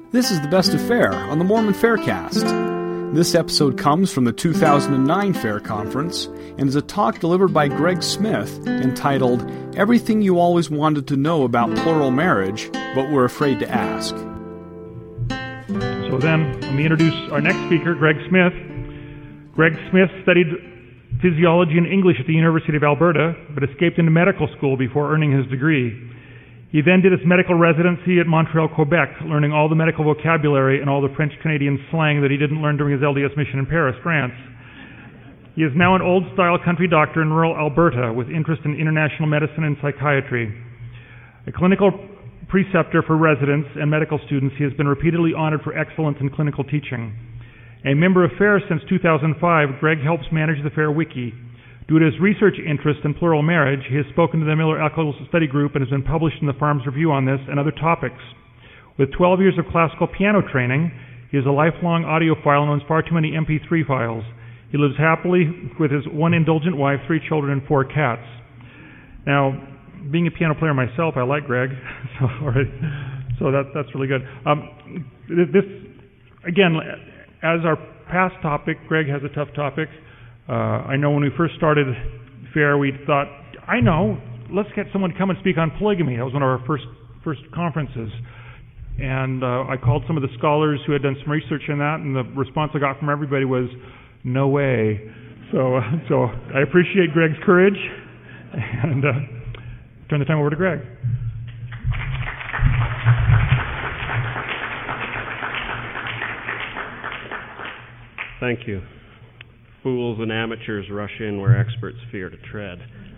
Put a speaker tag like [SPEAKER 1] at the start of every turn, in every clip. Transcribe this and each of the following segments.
[SPEAKER 1] This is the Best of Fair on the Mormon Faircast. This episode comes from the 2009 Fair Conference and is a talk delivered by Greg Smith entitled Everything You Always Wanted to Know About Plural Marriage, but Were Afraid to Ask.
[SPEAKER 2] So then, let me introduce our next speaker, Greg Smith. Greg Smith studied physiology and English at the University of Alberta, but escaped into medical school before earning his degree. He then did his medical residency at Montreal, Quebec, learning all the medical vocabulary and all the French-Canadian slang that he didn't learn during his LDS mission in Paris, France. He is now an old-style country doctor in rural Alberta with interest in international medicine and psychiatry. A clinical preceptor for residents and medical students, he has been repeatedly honored for excellence in clinical teaching. A member of FAIR since 2005, Greg helps manage the FAIR Wiki. Due to his research interest in plural marriage, he has spoken to the Miller-Eccles Study Group and has been published in the Farms Review on this and other topics. With 12 years of classical piano training, he is a lifelong audiophile and owns far too many MP3 files. He lives happily with his one indulgent wife, 3 children, and 4 cats. Now, being a piano player myself, I like Greg, so that's really good. This, again, as our past topic, Greg has a tough topic. I know when we first started FAIR, we thought, let's get someone to come and speak on polygamy. That was one of our first conferences. And I called some of the scholars who had done some research on that, and the response I got from everybody was, no way. So I appreciate Greg's courage, and turn the time over to Greg.
[SPEAKER 3] Thank you. Fools and amateurs rush in where experts fear to tread.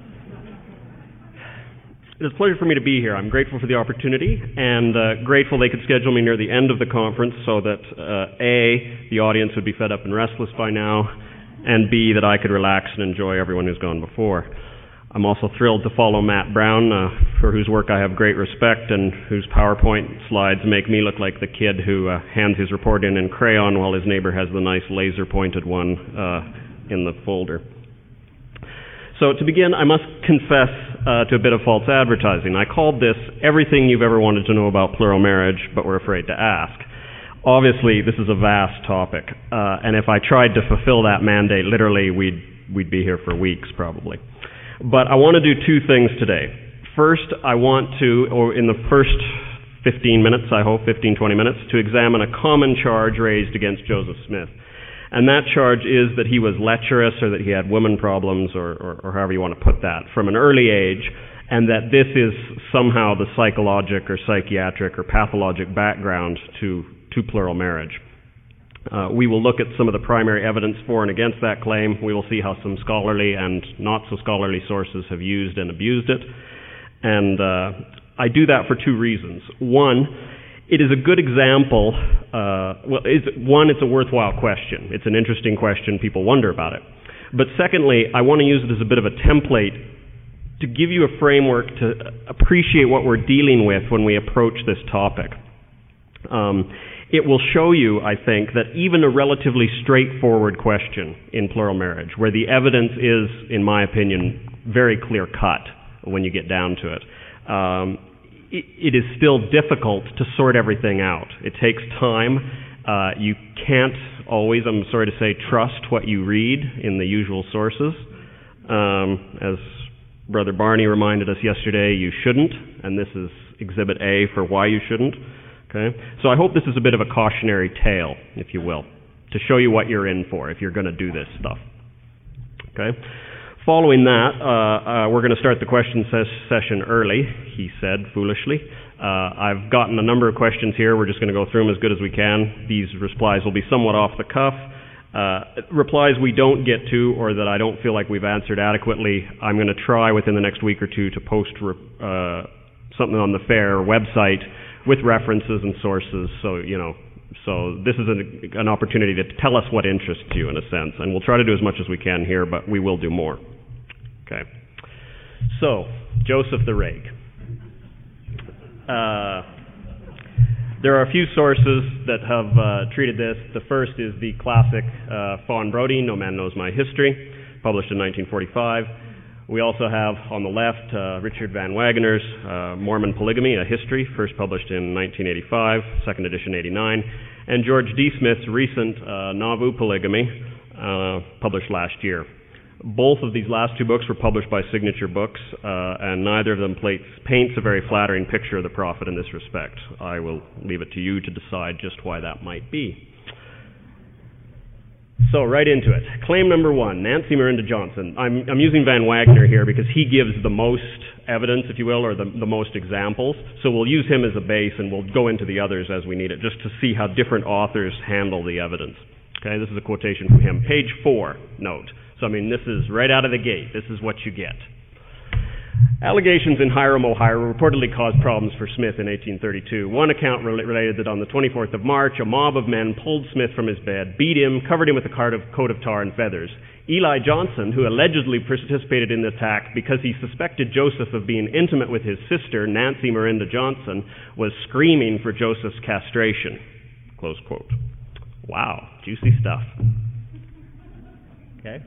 [SPEAKER 3] It's a pleasure for me to be here. I'm grateful for the opportunity and grateful they could schedule me near the end of the conference so that A, the audience would be fed up and restless by now, and B, that I could relax and enjoy everyone who's gone before. I'm also thrilled to follow Matt Brown, for whose work I have great respect and whose PowerPoint slides make me look like the kid who hands his report in crayon while his neighbor has the nice laser-pointed one in the folder. So to begin, I must confess to a bit of false advertising. I called this Everything You've Ever Wanted to Know About Plural Marriage, but Were Afraid to Ask. Obviously, this is a vast topic, and if I tried to fulfill that mandate literally, we'd be here for weeks probably. But I want to do 2 things today. First, I want to, or in the first 15 minutes, I hope, 15, 20 minutes, to examine a common charge raised against Joseph Smith. And that charge is that he was lecherous or that he had women problems or however you want to put that from an early age, and that this is somehow the psychologic or psychiatric or pathologic background to plural marriage. We will look at some of the primary evidence for and against that claim. We will see how some scholarly and not so scholarly sources have used and abused it. And I do that for 2 reasons. One, it is a good example. It's a worthwhile question. It's an interesting question. People wonder about it. But secondly, I want to use it as a bit of a template to give you a framework to appreciate what we're dealing with when we approach this topic. It will show you, I think, that even a relatively straightforward question in plural marriage, where the evidence is, in my opinion, very clear-cut when you get down to it, it is still difficult to sort everything out. It takes time. You can't always, I'm sorry to say, trust what you read in the usual sources. As Brother Barney reminded us yesterday, you shouldn't, and this is Exhibit A for why you shouldn't. Okay? So I hope this is a bit of a cautionary tale, if you will, to show you what you're in for if you're going to do this stuff. Okay? Following that, we're going to start the question session early, he said foolishly. I've gotten a number of questions here. We're just going to go through them as good as we can. These replies will be somewhat off the cuff. Replies we don't get to or that I don't feel like we've answered adequately, I'm going to try within the next week or 2 to post something on the FAIR website with references and sources, so this is an opportunity to tell us what interests you in a sense, and we'll try to do as much as we can here, but we will do more. Okay. So, Joseph the Rake. There are a few sources that have treated this. The first is the classic Fawn Brodie, No Man Knows My History, published in 1945. We also have on the left Richard Van Wagoner's Mormon Polygamy, a History, first published in 1985, second edition 89, and George D. Smith's recent Nauvoo Polygamy, published last year. Both of these last two books were published by Signature Books, and neither of them paints a very flattering picture of the prophet in this respect. I will leave it to you to decide just why that might be. So, right into it. Claim number one, Nancy Miranda Johnson. I'm using Van Wagoner here because he gives the most evidence, if you will, or the most examples. So we'll use him as a base, and we'll go into the others as we need it, just to see how different authors handle the evidence. Okay, this is a quotation from him. Page 4, note. So, this is right out of the gate. This is what you get. Allegations in Hiram, Ohio reportedly caused problems for Smith in 1832. One account related that on the 24th of March, a mob of men pulled Smith from his bed, beat him, covered him with a coat of tar and feathers. Eli Johnson, who allegedly participated in the attack because he suspected Joseph of being intimate with his sister, Nancy Miranda Johnson, was screaming for Joseph's castration. Close quote. Wow, juicy stuff. Okay.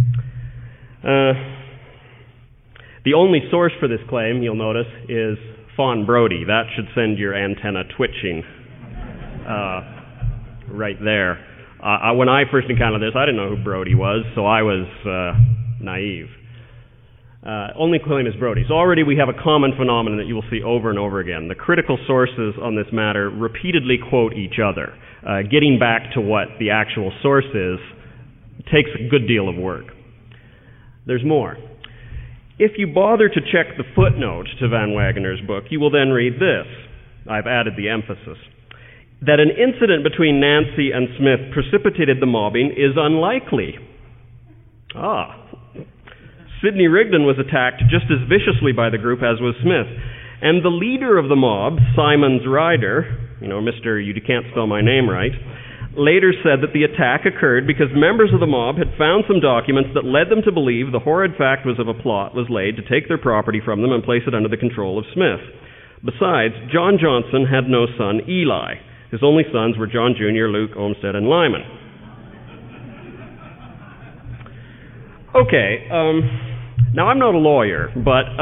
[SPEAKER 3] The only source for this claim, you'll notice, is Fawn Brodie. That should send your antenna twitching right there. When I first encountered this, I didn't know who Brodie was, so I was naive. Only claim is Brodie. So already we have a common phenomenon that you will see over and over again. The critical sources on this matter repeatedly quote each other. Getting back to what the actual source is takes a good deal of work. There's more. If you bother to check the footnote to Van Wagoner's book, you will then read this. I've added the emphasis. That an incident between Nancy and Smith precipitated the mobbing is unlikely. Sidney Rigdon was attacked just as viciously by the group as was Smith. And the leader of the mob, Simons Ryder, Mr. You Can't Spell My Name Right, later said that the attack occurred because members of the mob had found some documents that led them to believe the horrid fact was of a plot was laid to take their property from them and place it under the control of Smith. Besides, John Johnson had no son, Eli. His only sons were John Jr., Luke, Olmsted, and Lyman. Okay, now I'm not a lawyer, but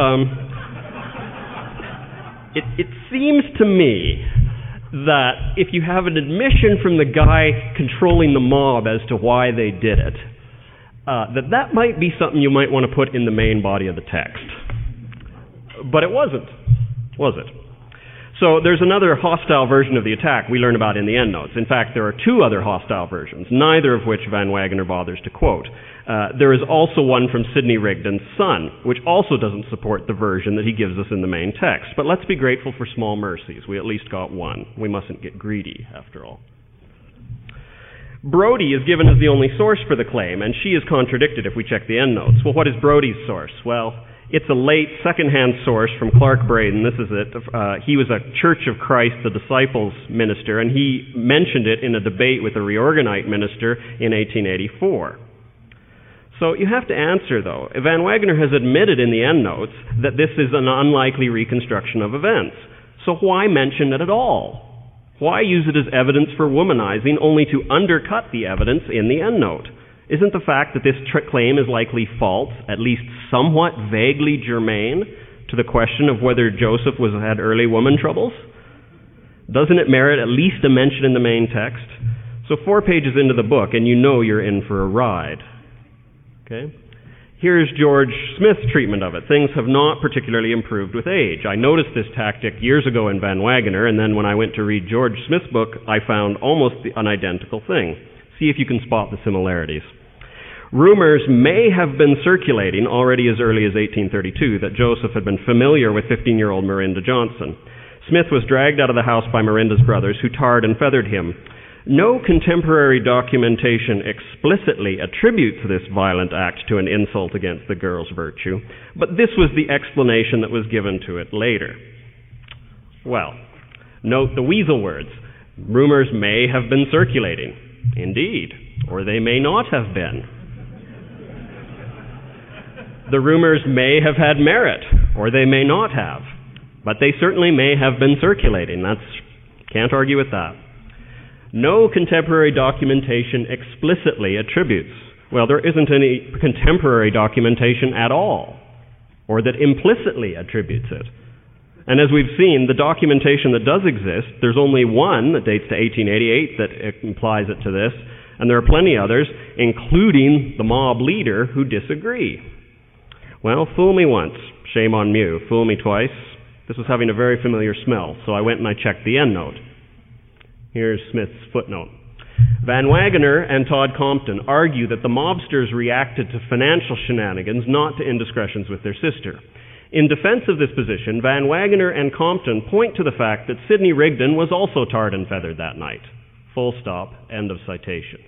[SPEAKER 3] it seems to me that if you have an admission from the guy controlling the mob as to why they did it, that might be something you might want to put in the main body of the text. But it wasn't, was it? So there's another hostile version of the attack we learn about in the endnotes. In fact, there are two other hostile versions, neither of which Van Wagoner bothers to quote. There is also one from Sidney Rigdon's son, which also doesn't support the version that he gives us in the main text. But let's be grateful for small mercies. We at least got one. We mustn't get greedy, after all. Brodie is given as the only source for the claim, and she is contradicted if we check the endnotes. Well, what is Brodie's source? Well, it's a late second-hand source from Clark Braden. This is it. He was a Church of Christ, the Disciples minister, and he mentioned it in a debate with a Reorganite minister in 1884. So you have to answer, though. Van Wagoner has admitted in the endnotes that this is an unlikely reconstruction of events. So why mention it at all? Why use it as evidence for womanizing only to undercut the evidence in the endnote? Isn't the fact that this claim is likely false at least somewhat vaguely germane to the question of whether Joseph had early woman troubles? Doesn't it merit at least a mention in the main text? So 4 pages into the book, and you know you're in for a ride. Okay? Here's George Smith's treatment of it. Things have not particularly improved with age. I noticed this tactic years ago in Van Wagoner, and then when I went to read George Smith's book, I found almost an identical thing. See if you can spot the similarities. Rumors may have been circulating already as early as 1832 that Joseph had been familiar with 15-year-old Miranda Johnson. Smith was dragged out of the house by Miranda's brothers, who tarred and feathered him. No contemporary documentation explicitly attributes this violent act to an insult against the girl's virtue, but this was the explanation that was given to it later. Well, note the weasel words. Rumors may have been circulating. Indeed, or they may not have been. The rumors may have had merit, or they may not have, but they certainly may have been circulating. Can't argue with that. No contemporary documentation explicitly attributes. Well, there isn't any contemporary documentation at all or that implicitly attributes it. And as we've seen, the documentation that does exist, there's only one that dates to 1888 that implies it to this, and there are plenty others, including the mob leader, who disagree. Well, fool me once, shame on you. Fool me twice. This was having a very familiar smell, so I went and I checked the endnote. Here's Smith's footnote. Van Wagoner and Todd Compton argue that the mobsters reacted to financial shenanigans, not to indiscretions with their sister. In defense of this position, Van Wagoner and Compton point to the fact that Sidney Rigdon was also tarred and feathered that night. Full stop, end of citation.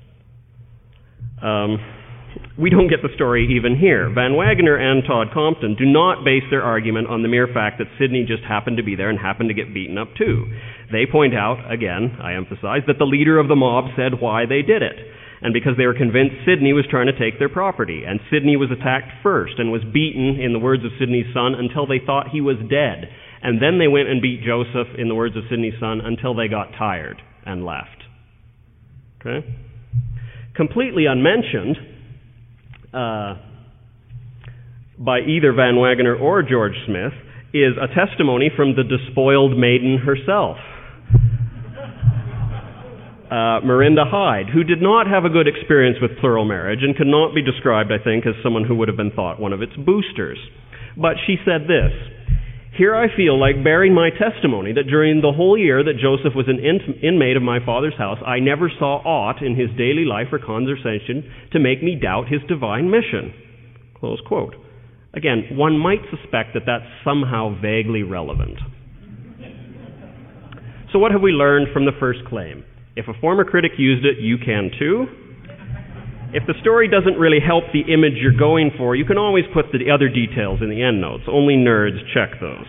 [SPEAKER 3] We don't get the story even here. Van Wagoner and Todd Compton do not base their argument on the mere fact that Sidney just happened to be there and happened to get beaten up too. They point out, again, I emphasize, that the leader of the mob said why they did it. And because they were convinced Sidney was trying to take their property. And Sidney was attacked first and was beaten, in the words of Sidney's son, until they thought he was dead. And then they went and beat Joseph, in the words of Sidney's son, until they got tired and left. Okay? Completely unmentioned by either Van Wagoner or George Smith is a testimony from the despoiled maiden herself. Marinda Hyde, who did not have a good experience with plural marriage and could not be described, I think, as someone who would have been thought one of its boosters. But she said this, "Here I feel like bearing my testimony that during the whole year that Joseph was an inmate of my father's house, I never saw aught in his daily life or conversation to make me doubt his divine mission." Close quote. Again, one might suspect that that's somehow vaguely relevant. So what have we learned from the first claim? If a former critic used it, you can too. If the story doesn't really help the image you're going for, you can always put the other details in the endnotes. Only nerds check those.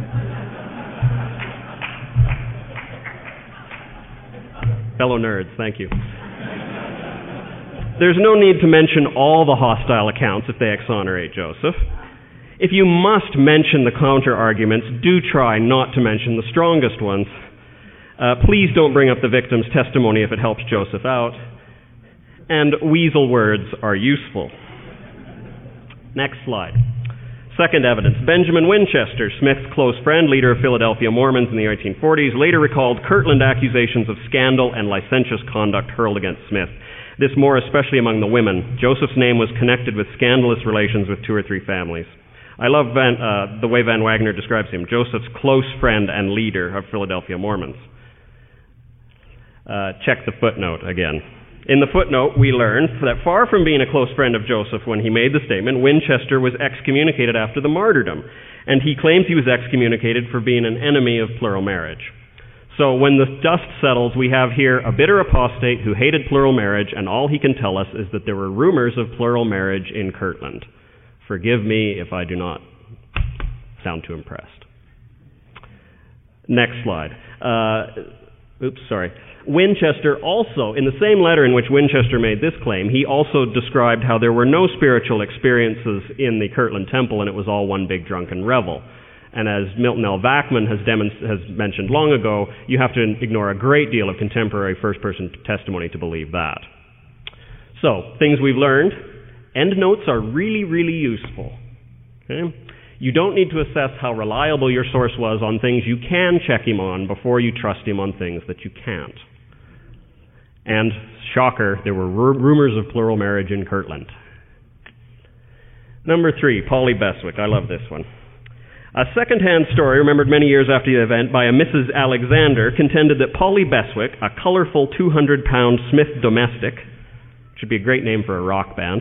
[SPEAKER 3] Fellow nerds, thank you. There's no need to mention all the hostile accounts if they exonerate Joseph. If you must mention the counter-arguments, do try not to mention the strongest ones. Please don't bring up the victim's testimony if it helps Joseph out. And weasel words are useful. Next slide. Second evidence. Benjamin Winchester, Smith's close friend, leader of Philadelphia Mormons in the 1840s, later recalled Kirtland accusations of scandal and licentious conduct hurled against Smith. This more especially among the women. Joseph's name was connected with scandalous relations with 2 or 3 families. I love the way Van Wagoner describes him, Joseph's close friend and leader of Philadelphia Mormons. Check the footnote again. In the footnote, we learn that far from being a close friend of Joseph when he made the statement, Winchester was excommunicated after the martyrdom, and he claims he was excommunicated for being an enemy of plural marriage. So when the dust settles, we have here a bitter apostate who hated plural marriage, and all he can tell us is that there were rumors of plural marriage in Kirtland. Forgive me if I do not sound too impressed. Next slide. Winchester also, in the same letter in which Winchester made this claim, he also described how there were no spiritual experiences in the Kirtland Temple and it was all one big drunken revel. And as Milton L. Bachman has mentioned long ago, you have to ignore a great deal of contemporary first-person testimony to believe that. So, things we've learned. Endnotes are really, really useful. Okay? You don't need to assess how reliable your source was on things you can check him on before you trust him on things that you can't. And, shocker, there were rumors of plural marriage in Kirtland. Number 3, Polly Beswick. I love this one. A second-hand story remembered many years after the event by a Mrs. Alexander contended that Polly Beswick, a colorful 200-pound Smith domestic, which would be a great name for a rock band,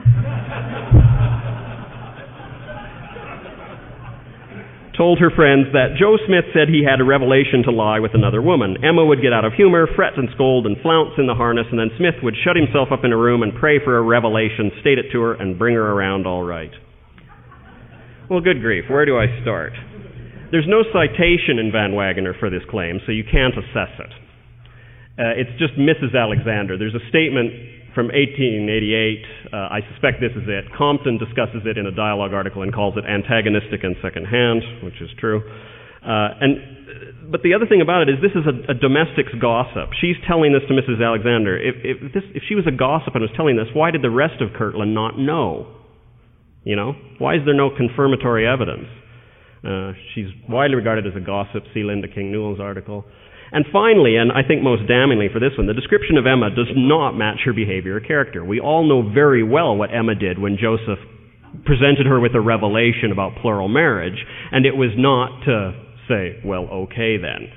[SPEAKER 3] told her friends that Joe Smith said he had a revelation to lie with another woman. Emma would get out of humor, fret and scold and flounce in the harness, and then Smith would shut himself up in a room and pray for a revelation, state it to her, and bring her around all right. Well, good grief, where do I start? There's no citation in Van Wagoner for this claim, so you can't assess it. It's just Mrs. Alexander. There's a statement from 1888, I suspect this is it. Compton discusses it in a dialogue article and calls it antagonistic and second-hand, which is true. But the other thing about it is this is a domestic's gossip. She's telling this to Mrs. Alexander. If she was a gossip and was telling this, why did the rest of Kirtland not know? Why is there no confirmatory evidence? She's widely regarded as a gossip. See Linda King Newell's article. And finally, and I think most damningly for this one, the description of Emma does not match her behavior or character. We all know very well what Emma did when Joseph presented her with a revelation about plural marriage, and it was not to say, well, okay then.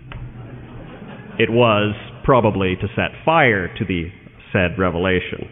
[SPEAKER 3] It was probably to set fire to the said revelation.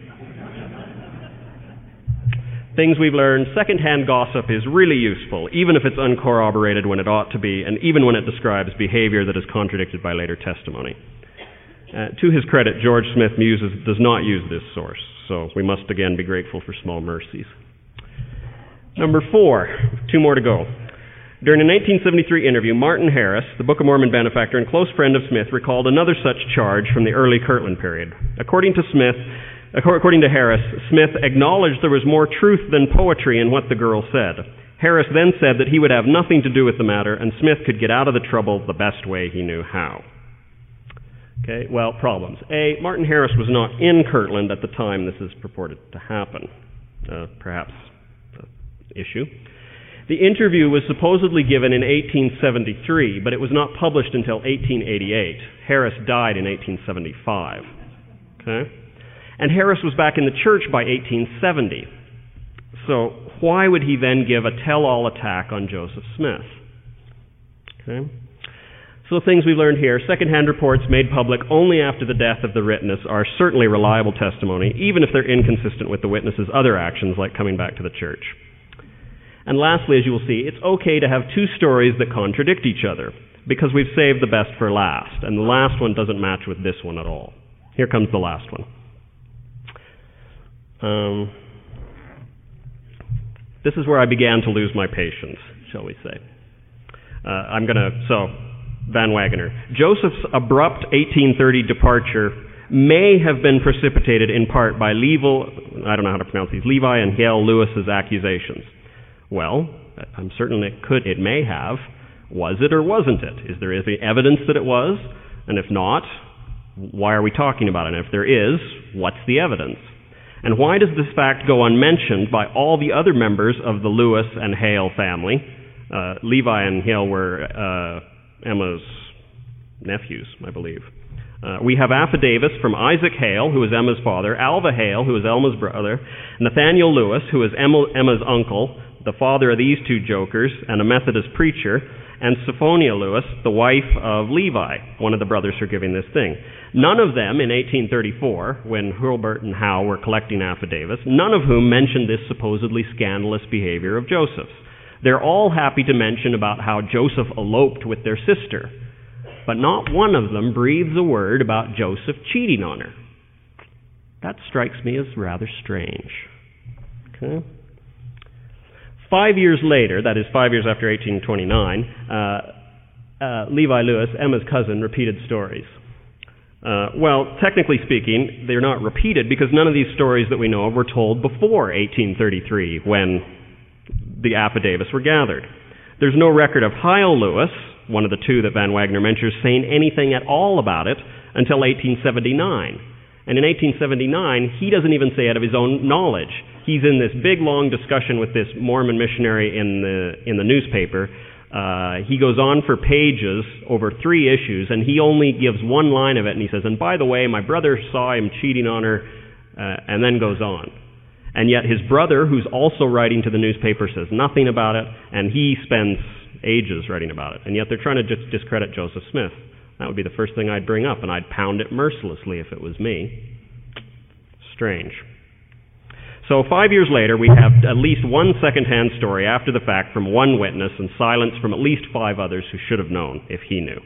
[SPEAKER 3] Things we've learned: second-hand gossip is really useful, even if it's uncorroborated when it ought to be, and even when it describes behavior that is contradicted by later testimony. To his credit, George Smith does not use this source, so we must again be grateful for small mercies. Number 4, 2 more to go. During a 1973 interview, Martin Harris, the Book of Mormon benefactor and close friend of Smith, recalled another such charge from the early Kirtland period. According to Harris, Smith acknowledged there was more truth than poetry in what the girl said. Harris then said that he would have nothing to do with the matter, and Smith could get out of the trouble the best way he knew how. Okay, well, problems. A, Martin Harris was not in Kirtland at the time this is purported to happen. Perhaps the issue. The interview was supposedly given in 1873, but it was not published until 1888. Harris died in 1875. Okay? And Harris was back in the church by 1870. So why would he then give a tell-all attack on Joseph Smith? Okay? So the things we learned here: second-hand reports made public only after the death of the witness are certainly reliable testimony, even if they're inconsistent with the witness's other actions, like coming back to the church. And lastly, as you will see, it's okay to have 2 stories that contradict each other, because we've saved the best for last, and the last one doesn't match with this one at all. Here comes the last one. This is where I began to lose my patience, shall we say. Van Wagoner. Joseph's abrupt 1830 departure may have been precipitated in part by Levi and Hale Lewis's accusations. Well, I'm certain it may have. Was it or wasn't it? Is there any evidence that it was? And if not, why are we talking about it? And if there is, what's the evidence? And why does this fact go unmentioned by all the other members of the Lewis and Hale family? Levi and Hale were Emma's nephews, I believe. We have affidavits from Isaac Hale, who was Emma's father, Alva Hale, who was Emma's brother, Nathaniel Lewis, who was Emma's uncle, the father of these 2 jokers, and a Methodist preacher, and Sophronia Lewis, the wife of Levi, one of the brothers for giving this thing. None of them in 1834, when Hurlburt and Howe were collecting affidavits, none of whom mentioned this supposedly scandalous behavior of Joseph's. They're all happy to mention about how Joseph eloped with their sister, but not one of them breathes a word about Joseph cheating on her. That strikes me as rather strange. Okay? 5 years later, that is 5 years after 1829, Levi Lewis, Emma's cousin, repeated stories. Well, technically speaking, they're not repeated because none of these stories that we know of were told before 1833 when the affidavits were gathered. There's no record of Hyle Lewis, one of the 2 that Van Wagoner mentions, saying anything at all about it until 1879. And in 1879, he doesn't even say it of his own knowledge. He's in this big, long discussion with this Mormon missionary in the newspaper. He goes on for pages over 3 issues, and he only gives one line of it, and he says, and by the way, my brother saw him cheating on her, and then goes on. And yet his brother, who's also writing to the newspaper, says nothing about it, and he spends ages writing about it. And yet they're trying to just discredit Joseph Smith. That would be the first thing I'd bring up, and I'd pound it mercilessly if it was me. Strange. So 5 years later, we have at least one second-hand story after the fact from one witness and silence from at least 5 others who should have known if he knew.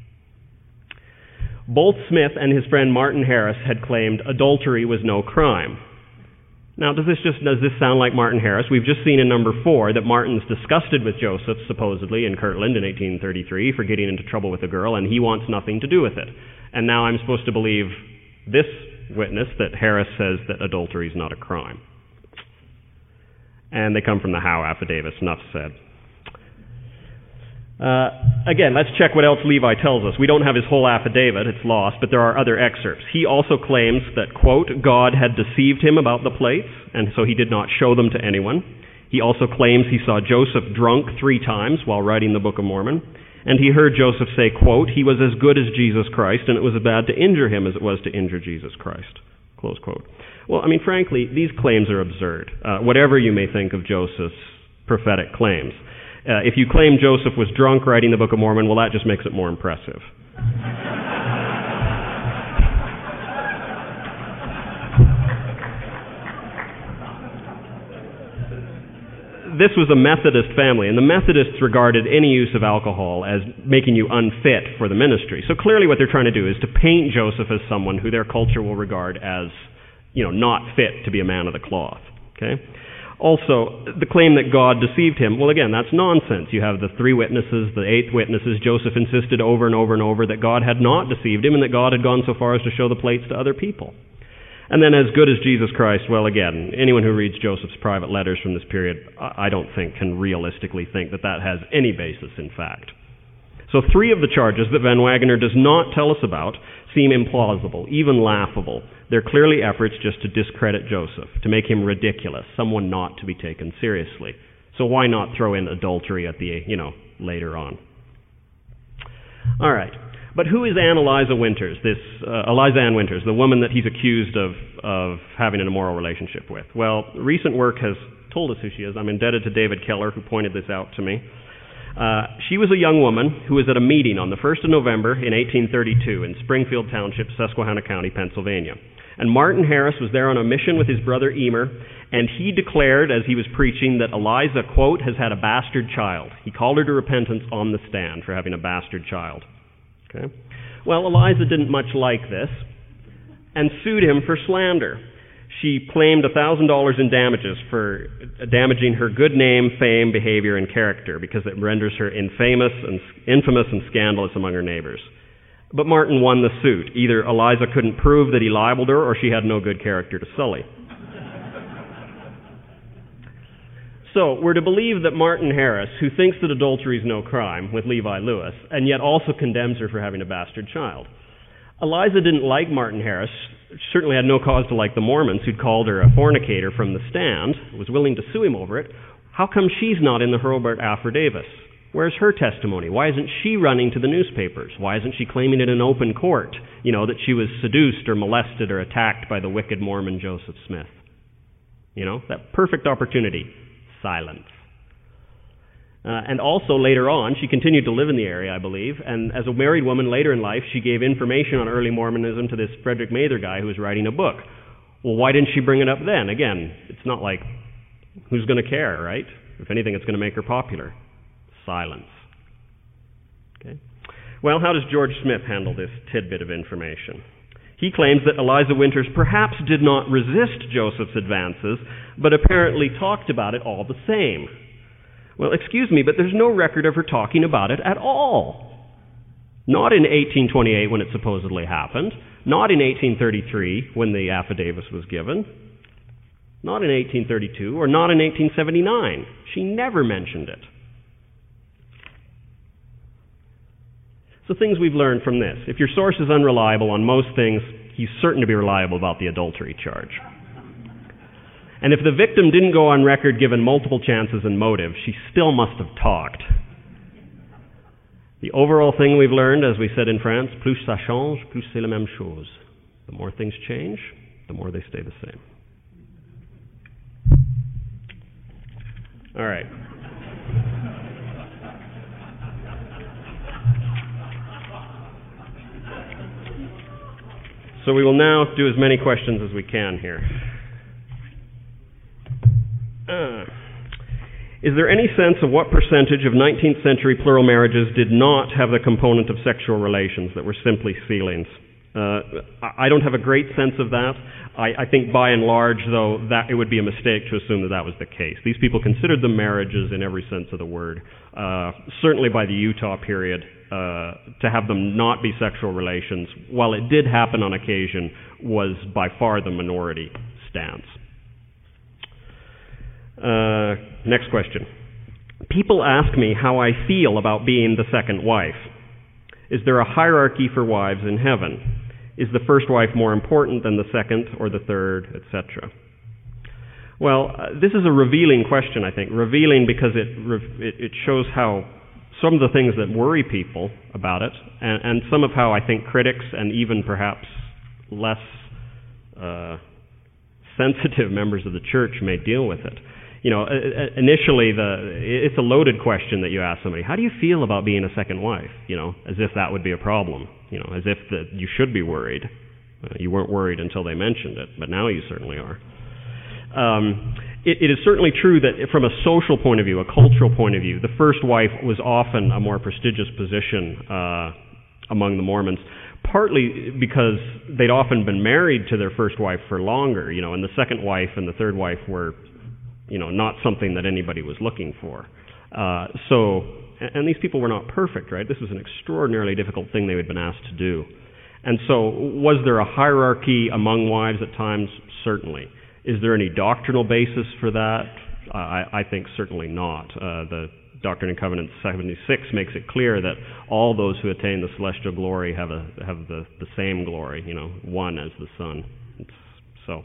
[SPEAKER 3] Both Smith and his friend Martin Harris had claimed adultery was no crime. Now, does this sound like Martin Harris? We've just seen in number 4 that Martin's disgusted with Joseph, supposedly, in Kirtland in 1833 for getting into trouble with a girl, and he wants nothing to do with it. And now I'm supposed to believe this witness that Harris says that adultery is not a crime. And they come from the Howe affidavits, enough said. Again, let's check what else Levi tells us. We don't have his whole affidavit, it's lost, but there are other excerpts. He also claims that, quote, God had deceived him about the plates, and so he did not show them to anyone. He also claims he saw Joseph drunk 3 times while writing the Book of Mormon, and he heard Joseph say, quote, he was as good as Jesus Christ, and it was as bad to injure him as it was to injure Jesus Christ, close quote. Well, I mean, frankly, these claims are absurd, whatever you may think of Joseph's prophetic claims. If you claim Joseph was drunk writing the Book of Mormon, well, that just makes it more impressive. This was a Methodist family, and the Methodists regarded any use of alcohol as making you unfit for the ministry. So clearly what they're trying to do is to paint Joseph as someone who their culture will regard as, not fit to be a man of the cloth. Okay? Also, the claim that God deceived him, well, again, that's nonsense. You have the 3 witnesses, the 8th witnesses. Joseph insisted over and over and over that God had not deceived him and that God had gone so far as to show the plates to other people. And then as good as Jesus Christ, well, again, anyone who reads Joseph's private letters from this period, I don't think can realistically think that that has any basis in fact. So 3 of the charges that Van Wagener does not tell us about seem implausible, even laughable. They're clearly efforts just to discredit Joseph, to make him ridiculous, someone not to be taken seriously. So why not throw in adultery at the, later on? All right. But who is Ann Eliza Winters, Eliza Ann Winters, the woman that he's accused of having an immoral relationship with? Well, recent work has told us who she is. I'm indebted to David Keller, who pointed this out to me. She was a young woman who was at a meeting on the 1st of November in 1832 in Springfield Township, Susquehanna County, Pennsylvania. And Martin Harris was there on a mission with his brother Emer, and he declared as he was preaching that Eliza, quote, has had a bastard child. He called her to repentance on the stand for having a bastard child. Okay. Well, Eliza didn't much like this and sued him for slander. She claimed $1,000 in damages for damaging her good name, fame, behavior, and character because it renders her infamous and scandalous among her neighbors. But Martin won the suit. Either Eliza couldn't prove that he libeled her or she had no good character to sully. So, we're to believe that Martin Harris, who thinks that adultery is no crime with Levi Lewis, and yet also condemns her for having a bastard child. Eliza didn't like Martin Harris, certainly had no cause to like the Mormons, who'd called her a fornicator from the stand, was willing to sue him over it. How come she's not in the Hurlburt affidavits? Where's her testimony? Why isn't she running to the newspapers? Why isn't she claiming it in open court, that she was seduced or molested or attacked by the wicked Mormon Joseph Smith? That perfect opportunity. Silence. And also later on, she continued to live in the area, I believe, and as a married woman later in life, she gave information on early Mormonism to this Frederick Mather guy who was writing a book. Well, why didn't she bring it up then? Again, it's not like, who's going to care, right? If anything, it's going to make her popular. Silence. Okay. Well, how does George Smith handle this tidbit of information? He claims that Eliza Winters perhaps did not resist Joseph's advances, but apparently talked about it all the same. Well, excuse me, but there's no record of her talking about it at all. Not in 1828 when it supposedly happened, not in 1833 when the affidavit was given, not in 1832, or not in 1879. She never mentioned it. So things we've learned from this. If your source is unreliable on most things, he's certain to be reliable about the adultery charge. And if the victim didn't go on record given multiple chances and motive, she still must have talked. The overall thing we've learned, as we said in France, plus ça change, plus c'est la même chose. The more things change, the more they stay the same. All right. So we will now do as many questions as we can here. Is there any sense of what percentage of 19th century plural marriages did not have the component of sexual relations that were simply sealings? I don't have a great sense of that. I think by and large, though, that it would be a mistake to assume that that was the case. These people considered them marriages in every sense of the word. Certainly by the Utah period, to have them not be sexual relations, while it did happen on occasion, was by far the minority stance. Next question. People ask me how I feel about being the second wife. Is there a hierarchy for wives in heaven? Is the first wife more important than the second or the third, etc.? Well, this is a revealing question, I think. Revealing because it shows how some of the things that worry people about it, and some of how I think critics and even perhaps less sensitive members of the church may deal with it. You know, initially, it's a loaded question that you ask somebody. How do you feel about being a second wife? You know, as if that would be a problem. You know, as if that you should be worried. You weren't worried until they mentioned it, but now you certainly are. It is certainly true that from a social point of view, a cultural point of view, the first wife was often a more prestigious position among the Mormons, partly because they'd often been married to their first wife for longer, you know, and the second wife and the third wife were, you know, not something that anybody was looking for. And these people were not perfect, right? This was an extraordinarily difficult thing they had been asked to do. And so was there a hierarchy among wives at times? Certainly. Is there any doctrinal basis for that? I think certainly not. The Doctrine and Covenants 76 makes it clear that all those who attain the celestial glory have the same glory, you know, one as the Son. So,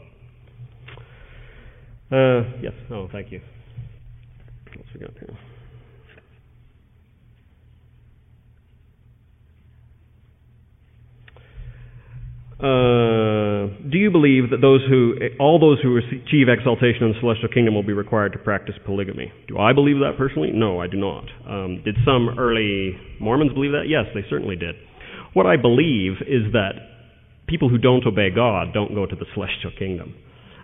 [SPEAKER 3] yes. Oh, thank you. What's we got here? Do you believe that all those who achieve exaltation in the celestial kingdom will be required to practice polygamy? Do I believe that personally? No, I do not. Did some early Mormons believe that? Yes, they certainly did. What I believe is that people who don't obey God don't go to the celestial kingdom.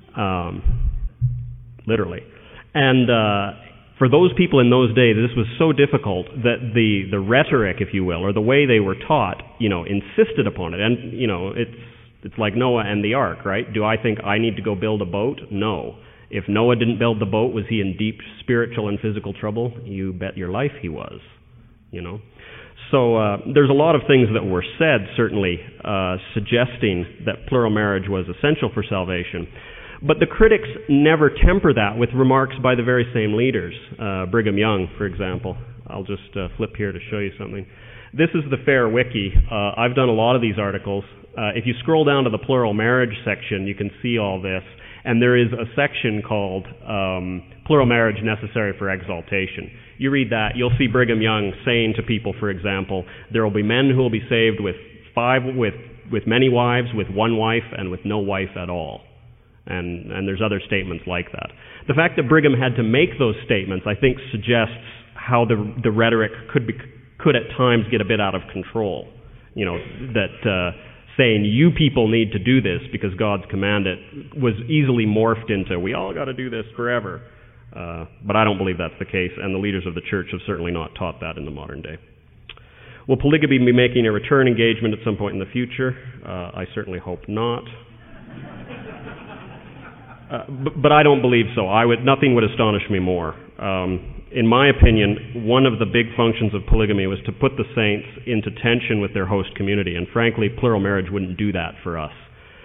[SPEAKER 3] Literally. And for those people in those days, this was so difficult that the rhetoric, if you will, or the way they were taught, you know, insisted upon it. And, you know, it's like Noah and the ark, right? Do I think I need to go build a boat? No. If Noah didn't build the boat, was he in deep spiritual and physical trouble? You bet your life he was, you know. So there's a lot of things that were said, certainly, suggesting that plural marriage was essential for salvation. But the critics never temper that with remarks by the very same leaders. Brigham Young, for example. I'll just flip here to show you something. This is the Fair Wiki. I've done a lot of these articles. If you scroll down to the plural marriage section, you can see all this. And there is a section called Plural Marriage Necessary for Exaltation. You read that, you'll see Brigham Young saying to people, for example, there will be men who will be saved with many wives, with one wife, and with no wife at all. And there's other statements like that. The fact that Brigham had to make those statements, I think, suggests how the rhetoric could at times get a bit out of control. You know, that saying you people need to do this because God's command it was easily morphed into we all got to do this forever. But I don't believe that's the case, and the leaders of the church have certainly not taught that in the modern day. Will polygamy be making a return engagement at some point in the future? I certainly hope not. But I don't believe so. Nothing would astonish me more. In my opinion, one of the big functions of polygamy was to put the saints into tension with their host community, and frankly, plural marriage wouldn't do that for us.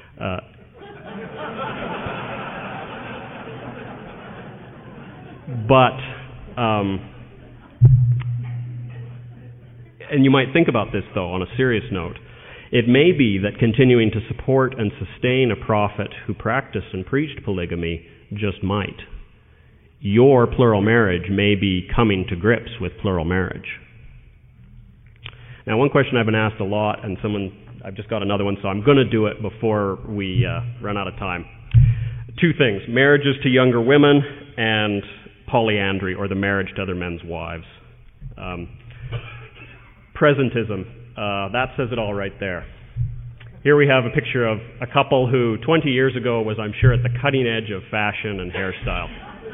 [SPEAKER 3] And you might think about this, though, on a serious note. It may be that continuing to support and sustain a prophet who practiced and preached polygamy just might. Your plural marriage may be coming to grips with plural marriage. Now, one question I've been asked a lot, and I've just got another one, so I'm going to do it before we run out of time. Two things: marriages to younger women and polyandry, or the marriage to other men's wives. Presentism. That says it all right there. Here we have a picture of a couple who 20 years ago was, I'm sure, at the cutting edge of fashion and hairstyle.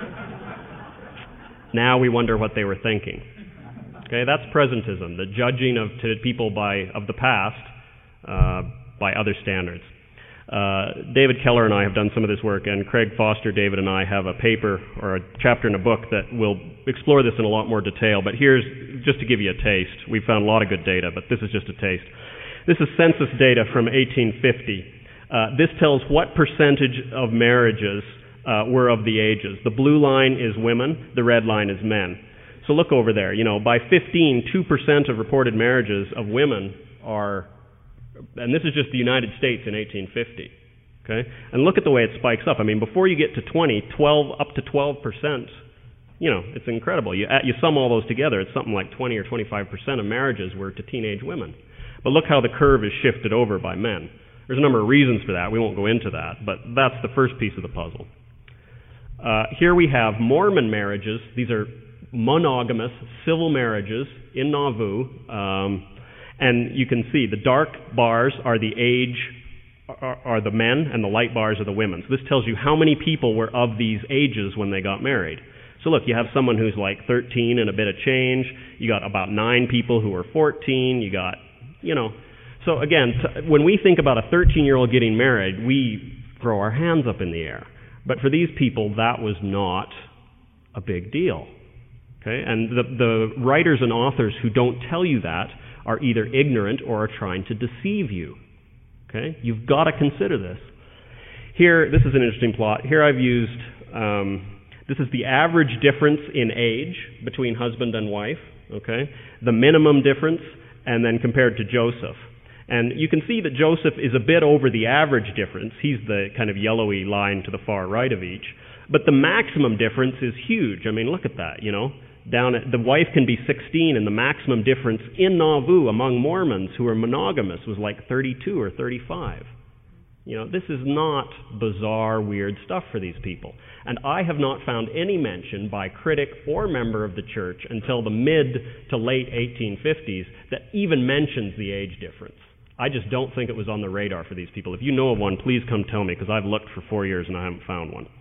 [SPEAKER 3] Now we wonder what they were thinking. Okay, that's presentism, the judging of people of the past by other standards. David Keller and I have done some of this work, and Craig Foster, David, and I have a paper or a chapter in a book that will explore this in a lot more detail. But here's, just to give you a taste, we've found a lot of good data, but this is just a taste. This is census data from 1850. This tells what percentage of marriages were of the ages. The blue line is women, the red line is men. So look over there. By 2% of reported marriages of women are, and this is just the United States in 1850. Okay, and look at the way it spikes up. I mean, before you get to up to 12%. It's incredible. You sum all those together, it's something like 20 or 25% of marriages were to teenage women. But look how the curve is shifted over by men. There's a number of reasons for that. We won't go into that, but that's the first piece of the puzzle. Here we have Mormon marriages. These are monogamous civil marriages in Nauvoo. And you can see the dark bars are the age, are the men, and the light bars are the women. So this tells you how many people were of these ages when they got married. So look, you have someone who's like 13 and a bit of change. You got about 9 people who are 14. You got, So again, when we think about a 13-year-old getting married, we throw our hands up in the air. But for these people, that was not a big deal. Okay? And the writers and authors who don't tell you that are either ignorant or are trying to deceive you. Okay? You've got to consider this. Here, this is an interesting plot. Here I've used, this is the average difference in age between husband and wife. Okay? The minimum difference, and then compared to Joseph. And you can see that Joseph is a bit over the average difference. He's the kind of yellowy line to the far right of each. But the maximum difference is huge. I mean, look at that, Down at, the wife can be 16, and the maximum difference in Nauvoo among Mormons who are monogamous was like 32 or 35. This is not bizarre, weird stuff for these people. And I have not found any mention by critic or member of the church until the mid to late 1850s that even mentions the age difference. I just don't think it was on the radar for these people. If you know of one, please come tell me, because I've looked for 4 years and I haven't found one.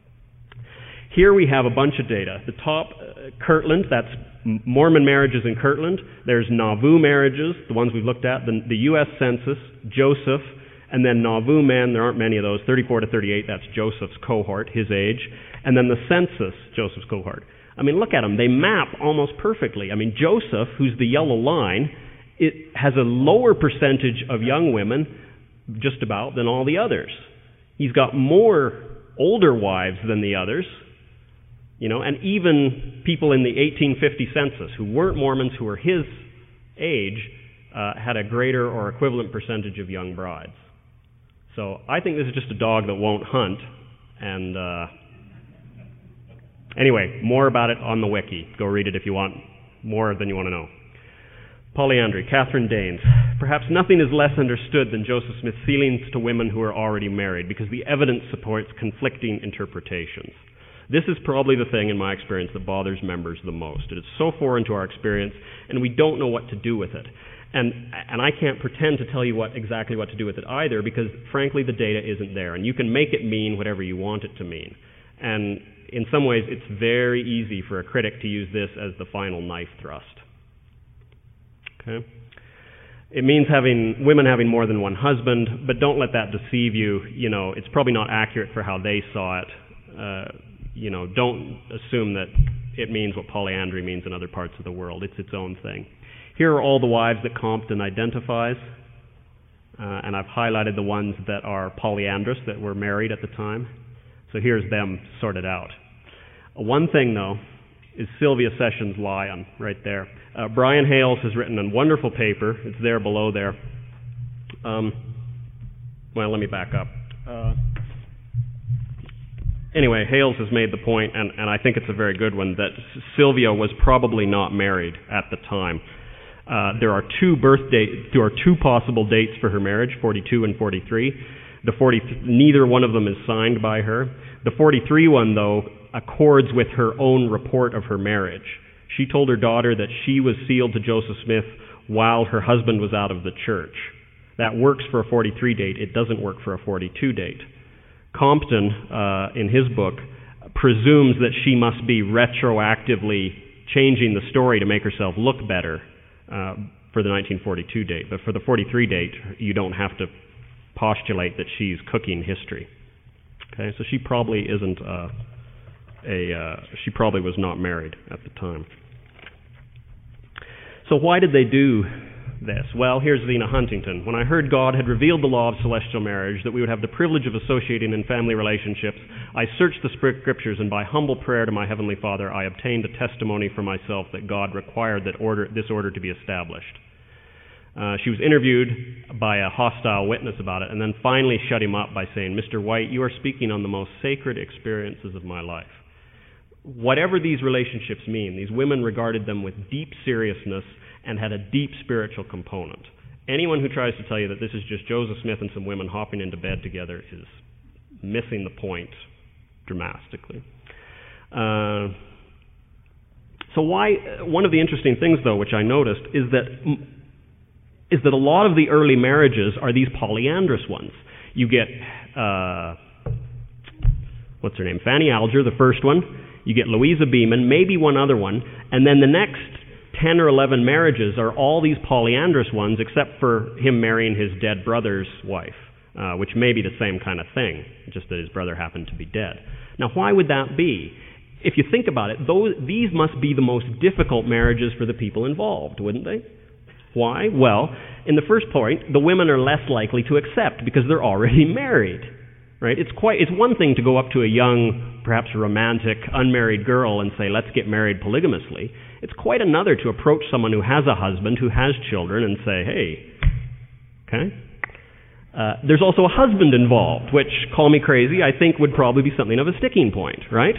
[SPEAKER 3] Here we have a bunch of data. The top, Kirtland, that's Mormon marriages in Kirtland. There's Nauvoo marriages, the ones we've looked at, the U.S. Census, Joseph, and then Nauvoo men, there aren't many of those, 34 to 38, that's Joseph's cohort, his age. And then the census, Joseph's cohort. I mean, look at them. They map almost perfectly. I mean, Joseph, who's the yellow line, it has a lower percentage of young women, just about, than all the others. He's got more older wives than the others, and even people in the 1850 census who weren't Mormons, who were his age, had a greater or equivalent percentage of young brides. So I think this is just a dog that won't hunt. And anyway, more about it on the wiki. Go read it if you want more than you want to know. Polyandry, Catherine Danes. Perhaps nothing is less understood than Joseph Smith's feelings to women who are already married, because the evidence supports conflicting interpretations. This is probably the thing, in my experience, that bothers members the most. It is so foreign to our experience, and we don't know what to do with it. And I can't pretend to tell you exactly what to do with it either, because, frankly, the data isn't there. And you can make it mean whatever you want it to mean. And in some ways, it's very easy for a critic to use this as the final knife thrust. Okay? It means women having more than one husband, but don't let that deceive you. It's probably not accurate for how they saw it. Don't assume that it means what polyandry means in other parts of the world. It's its own thing. Here are all the wives that Compton identifies, and I've highlighted the ones that are polyandrous, that were married at the time. So here's them sorted out. One thing, though, is Sylvia Sessions' Lion, right there. Brian Hales has written a wonderful paper. It's there below there. Let me back up. Anyway, Hales has made the point, and I think it's a very good one, that Sylvia was probably not married at the time. There are two possible dates for her marriage, 42 and 43. Neither one of them is signed by her. The 43 one, though, accords with her own report of her marriage. She told her daughter that she was sealed to Joseph Smith while her husband was out of the church. That works for a 43 date. It doesn't work for a 42 date. Compton, in his book, presumes that she must be retroactively changing the story to make herself look better for the 1942 date. But for the 43 date, you don't have to postulate that she's cooking history. Okay, so she probably isn't she probably was not married at the time. So why did they do this? Well, here's Zena Huntington. When I heard God had revealed the law of celestial marriage, that we would have the privilege of associating in family relationships, I searched the scriptures, and by humble prayer to my Heavenly Father, I obtained a testimony for myself that God required this order to be established. She was interviewed by a hostile witness about it, and then finally shut him up by saying, Mr. White, you are speaking on the most sacred experiences of my life. Whatever these relationships mean, these women regarded them with deep seriousness and had a deep spiritual component. Anyone who tries to tell you that this is just Joseph Smith and some women hopping into bed together is missing the point dramatically. So one of the interesting things, though, which I noticed, is that a lot of the early marriages are these polyandrous ones. You get, what's her name, Fanny Alger, the first one. You get Louisa Beeman, maybe one other one, and then the next 10 or 11 marriages are all these polyandrous ones, except for him marrying his dead brother's wife, which may be the same kind of thing, just that his brother happened to be dead. Now, why would that be? If you think about it, these must be the most difficult marriages for the people involved, wouldn't they? Why? Well, in the first point, the women are less likely to accept because they're already married. Right? It's one thing to go up to a young, perhaps romantic, unmarried girl and say, let's get married polygamously. It's quite another to approach someone who has a husband, who has children, and say, hey, okay? There's also a husband involved, which, call me crazy, I think would probably be something of a sticking point, right?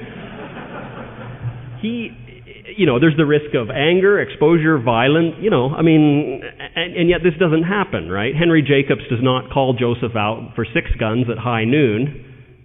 [SPEAKER 3] There's the risk of anger, exposure, violence, and yet this doesn't happen, right? Henry Jacobs does not call Joseph out for 6 guns at high noon.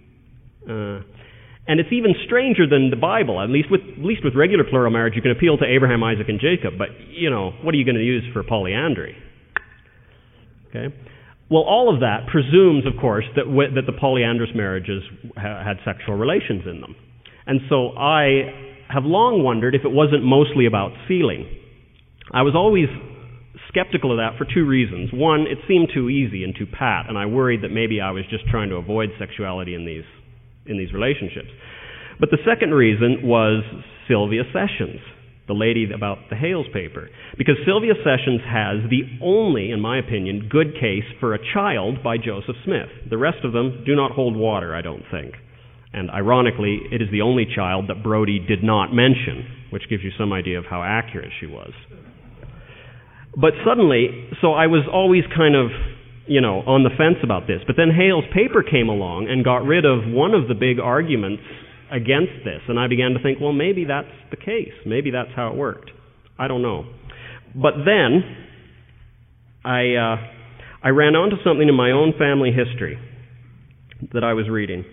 [SPEAKER 3] And it's even stranger than the Bible. At least with regular plural marriage, you can appeal to Abraham, Isaac, and Jacob, but, what are you going to use for polyandry? Okay? Well, all of that presumes, of course, that the polyandrous marriages had sexual relations in them. And so I have long wondered if it wasn't mostly about sealing. I was always skeptical of that for 2 reasons. One, it seemed too easy and too pat, and I worried that maybe I was just trying to avoid sexuality in these relationships. But the second reason was Sylvia Sessions, the lady about the Hales paper. Because Sylvia Sessions has the only, in my opinion, good case for a child by Joseph Smith. The rest of them do not hold water, I don't think. And ironically, it is the only child that Brodie did not mention, which gives you some idea of how accurate she was. But suddenly, so I was always kind of, on the fence about this. But then Hale's paper came along and got rid of one of the big arguments against this. And I began to think, well, maybe that's the case. Maybe that's how it worked. I don't know. But then I ran onto something in my own family history that I was reading.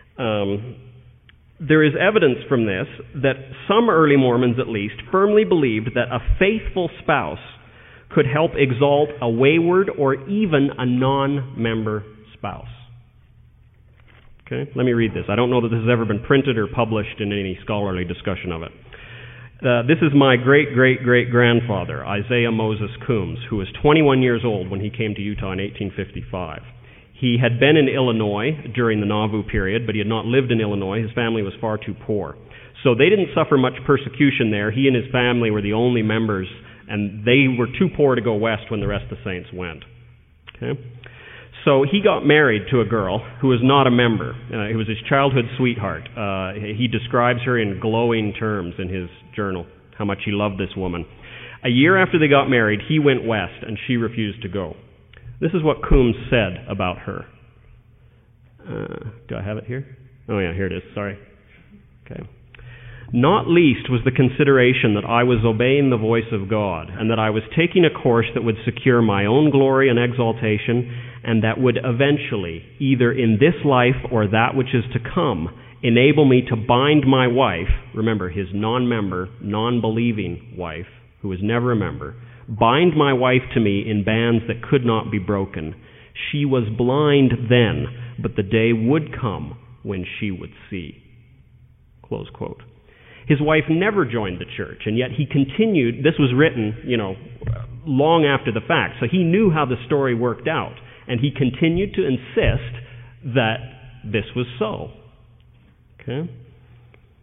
[SPEAKER 3] There is evidence from this that some early Mormons, at least, firmly believed that a faithful spouse could help exalt a wayward or even a non-member spouse. Okay, let me read this. I don't know that this has ever been printed or published in any scholarly discussion of it. This is my great-great-great-grandfather, Isaiah Moses Coombs, who was 21 years old when he came to Utah in 1855. He had been in Illinois during the Nauvoo period, but he had not lived in Illinois. His family was far too poor. So they didn't suffer much persecution there. He and his family were the only members, and they were too poor to go west when the rest of the saints went. Okay? So he got married to a girl who was not a member. It was his childhood sweetheart. He describes her in glowing terms in his journal, how much he loved this woman. A year after they got married, he went west, and she refused to go. This is what Coombs said about her. Do I have it here? Oh yeah, here it is. Sorry. Okay. Not least was the consideration that I was obeying the voice of God, and that I was taking a course that would secure my own glory and exaltation, and that would eventually, either in this life or that which is to come, enable me to bind my wife, remember his non-member, non-believing wife, who was never a member, bind my wife to me in bands that could not be broken. She was blind then, but the day would come when she would see. Close quote. His wife never joined the church, and yet he continued. This was written, long after the fact, so he knew how the story worked out, and he continued to insist that this was so. Okay?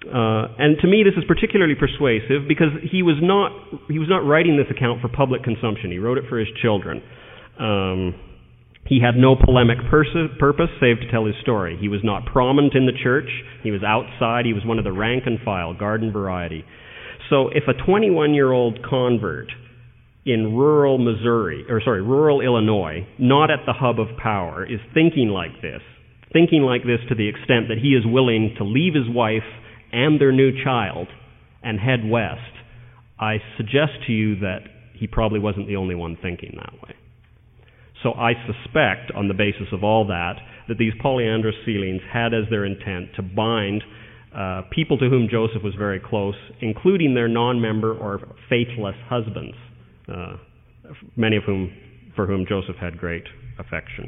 [SPEAKER 3] And to me, this is particularly persuasive because he was not writing this account for public consumption. He wrote it for his children. He had no polemic purpose save to tell his story. He was not prominent in the church. He was outside. He was one of the rank and file, garden variety. So if a 21-year-old convert in rural Illinois, not at the hub of power, is thinking like this to the extent that he is willing to leave his wife and their new child and head west, I suggest to you that he probably wasn't the only one thinking that way. So I suspect, on the basis of all that these polyandrous Celines had as their intent to bind people to whom Joseph was very close, including their non-member or faithless husbands, many of whom, for whom Joseph had great affection.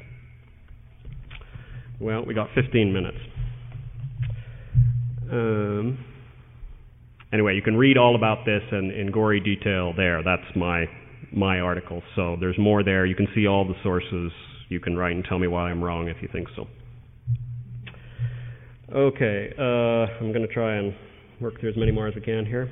[SPEAKER 3] Well, we got 15 minutes. Anyway, you can read all about this in gory detail there. That's my article. So there's more there. You can see all the sources. You can write and tell me why I'm wrong if you think so. Okay, I'm going to try and work through as many more as I can here.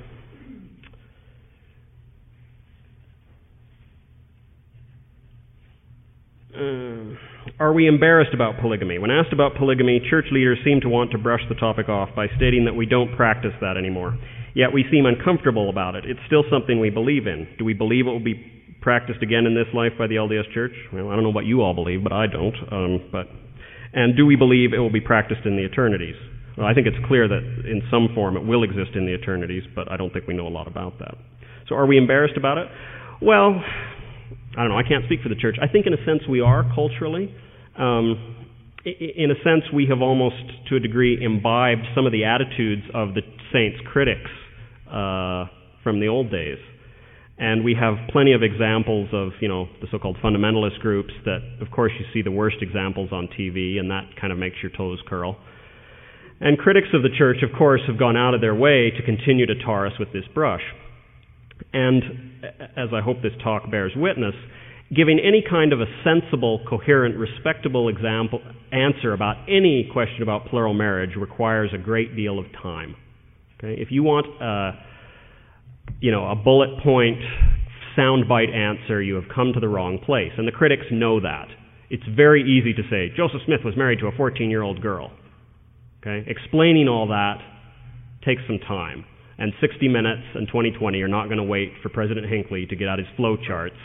[SPEAKER 3] Are we embarrassed about polygamy? When asked about polygamy, church leaders seem to want to brush the topic off by stating that we don't practice that anymore. Yet we seem uncomfortable about it. It's still something we believe in. Do we believe it will be practiced again in this life by the LDS Church? Well, I don't know what you all believe, but I don't. And do we believe it will be practiced in the eternities? Well, I think it's clear that in some form it will exist in the eternities, but I don't think we know a lot about that. So are we embarrassed about it? Well, I don't know. I can't speak for the church. I think in a sense we are culturally. In a sense we have almost, to a degree, imbibed some of the attitudes of the saints' critics from the old days. And we have plenty of examples of, the so-called fundamentalist groups that, of course, you see the worst examples on TV, and that kind of makes your toes curl. And critics of the church, of course, have gone out of their way to continue to tar us with this brush. And, as I hope this talk bears witness, giving any kind of a sensible, coherent, respectable answer about any question about plural marriage requires a great deal of time. Okay? If you want a bullet point, soundbite answer, you have come to the wrong place. And the critics know that. It's very easy to say, Joseph Smith was married to a 14-year-old girl. Okay? Explaining all that takes some time. And 60 Minutes and 2020 are not going to wait for President Hinckley to get out his flow charts.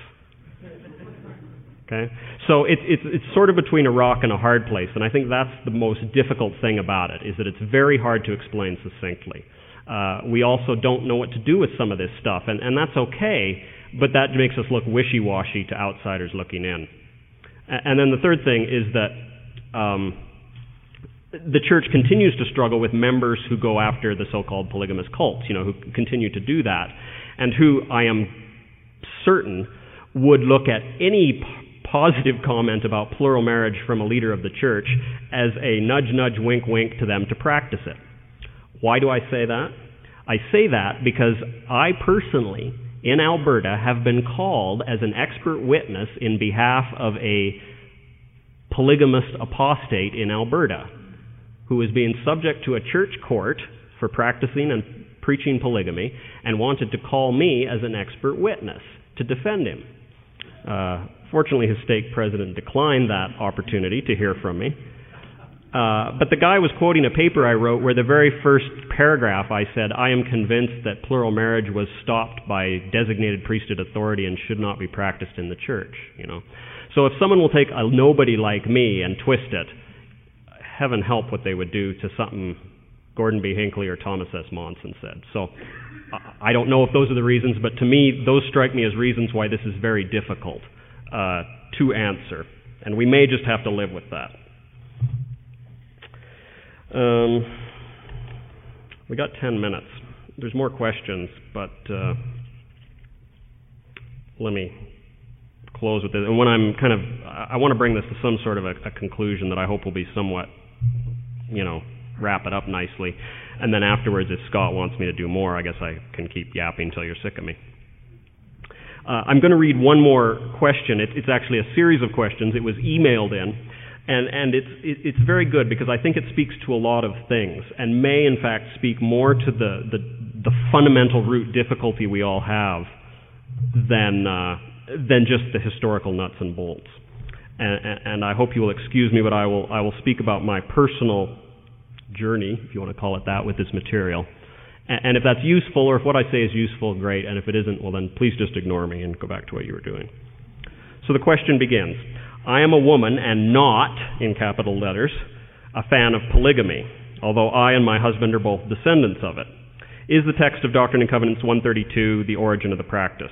[SPEAKER 3] Okay? So it's sort of between a rock and a hard place, and I think that's the most difficult thing about it, is that it's very hard to explain succinctly. We also don't know what to do with some of this stuff, and that's okay, but that makes us look wishy-washy to outsiders looking in. And then the third thing is that the church continues to struggle with members who go after the so-called polygamous cults, who continue to do that, and who, I am certain, would look at any positive comment about plural marriage from a leader of the church as a nudge, nudge, wink, wink to them to practice it. Why do I say that? I say that because I personally, in Alberta, have been called as an expert witness in behalf of a polygamist apostate in Alberta who is being subject to a church court for practicing and preaching polygamy and wanted to call me as an expert witness to defend him. Fortunately, his stake president declined that opportunity to hear from me. But the guy was quoting a paper I wrote where the very first paragraph I said, I am convinced that plural marriage was stopped by designated priesthood authority and should not be practiced in the church. So if someone will take a nobody like me and twist it, heaven help what they would do to something Gordon B. Hinckley or Thomas S. Monson said. So I don't know if those are the reasons, but to me, those strike me as reasons why this is very difficult to answer. And we may just have to live with that. We got 10 minutes. There's more questions, but let me close with this. And when I want to bring this to some sort of a conclusion that I hope will be somewhat, wrap it up nicely. And then afterwards, if Scott wants me to do more, I guess I can keep yapping until you're sick of me. I'm going to read one more question. It's actually a series of questions. It was emailed in. And it's very good because I think it speaks to a lot of things and may in fact speak more to the fundamental root difficulty we all have than just the historical nuts and bolts. And I hope you will excuse me, but I will speak about my personal journey, if you want to call it that, with this material. And if that's useful, or if what I say is useful, great. And if it isn't, well then please just ignore me and go back to what you were doing. So the question begins. I am a woman and not, in capital letters, a fan of polygamy, although I and my husband are both descendants of it. Is the text of Doctrine and Covenants 132 the origin of the practice?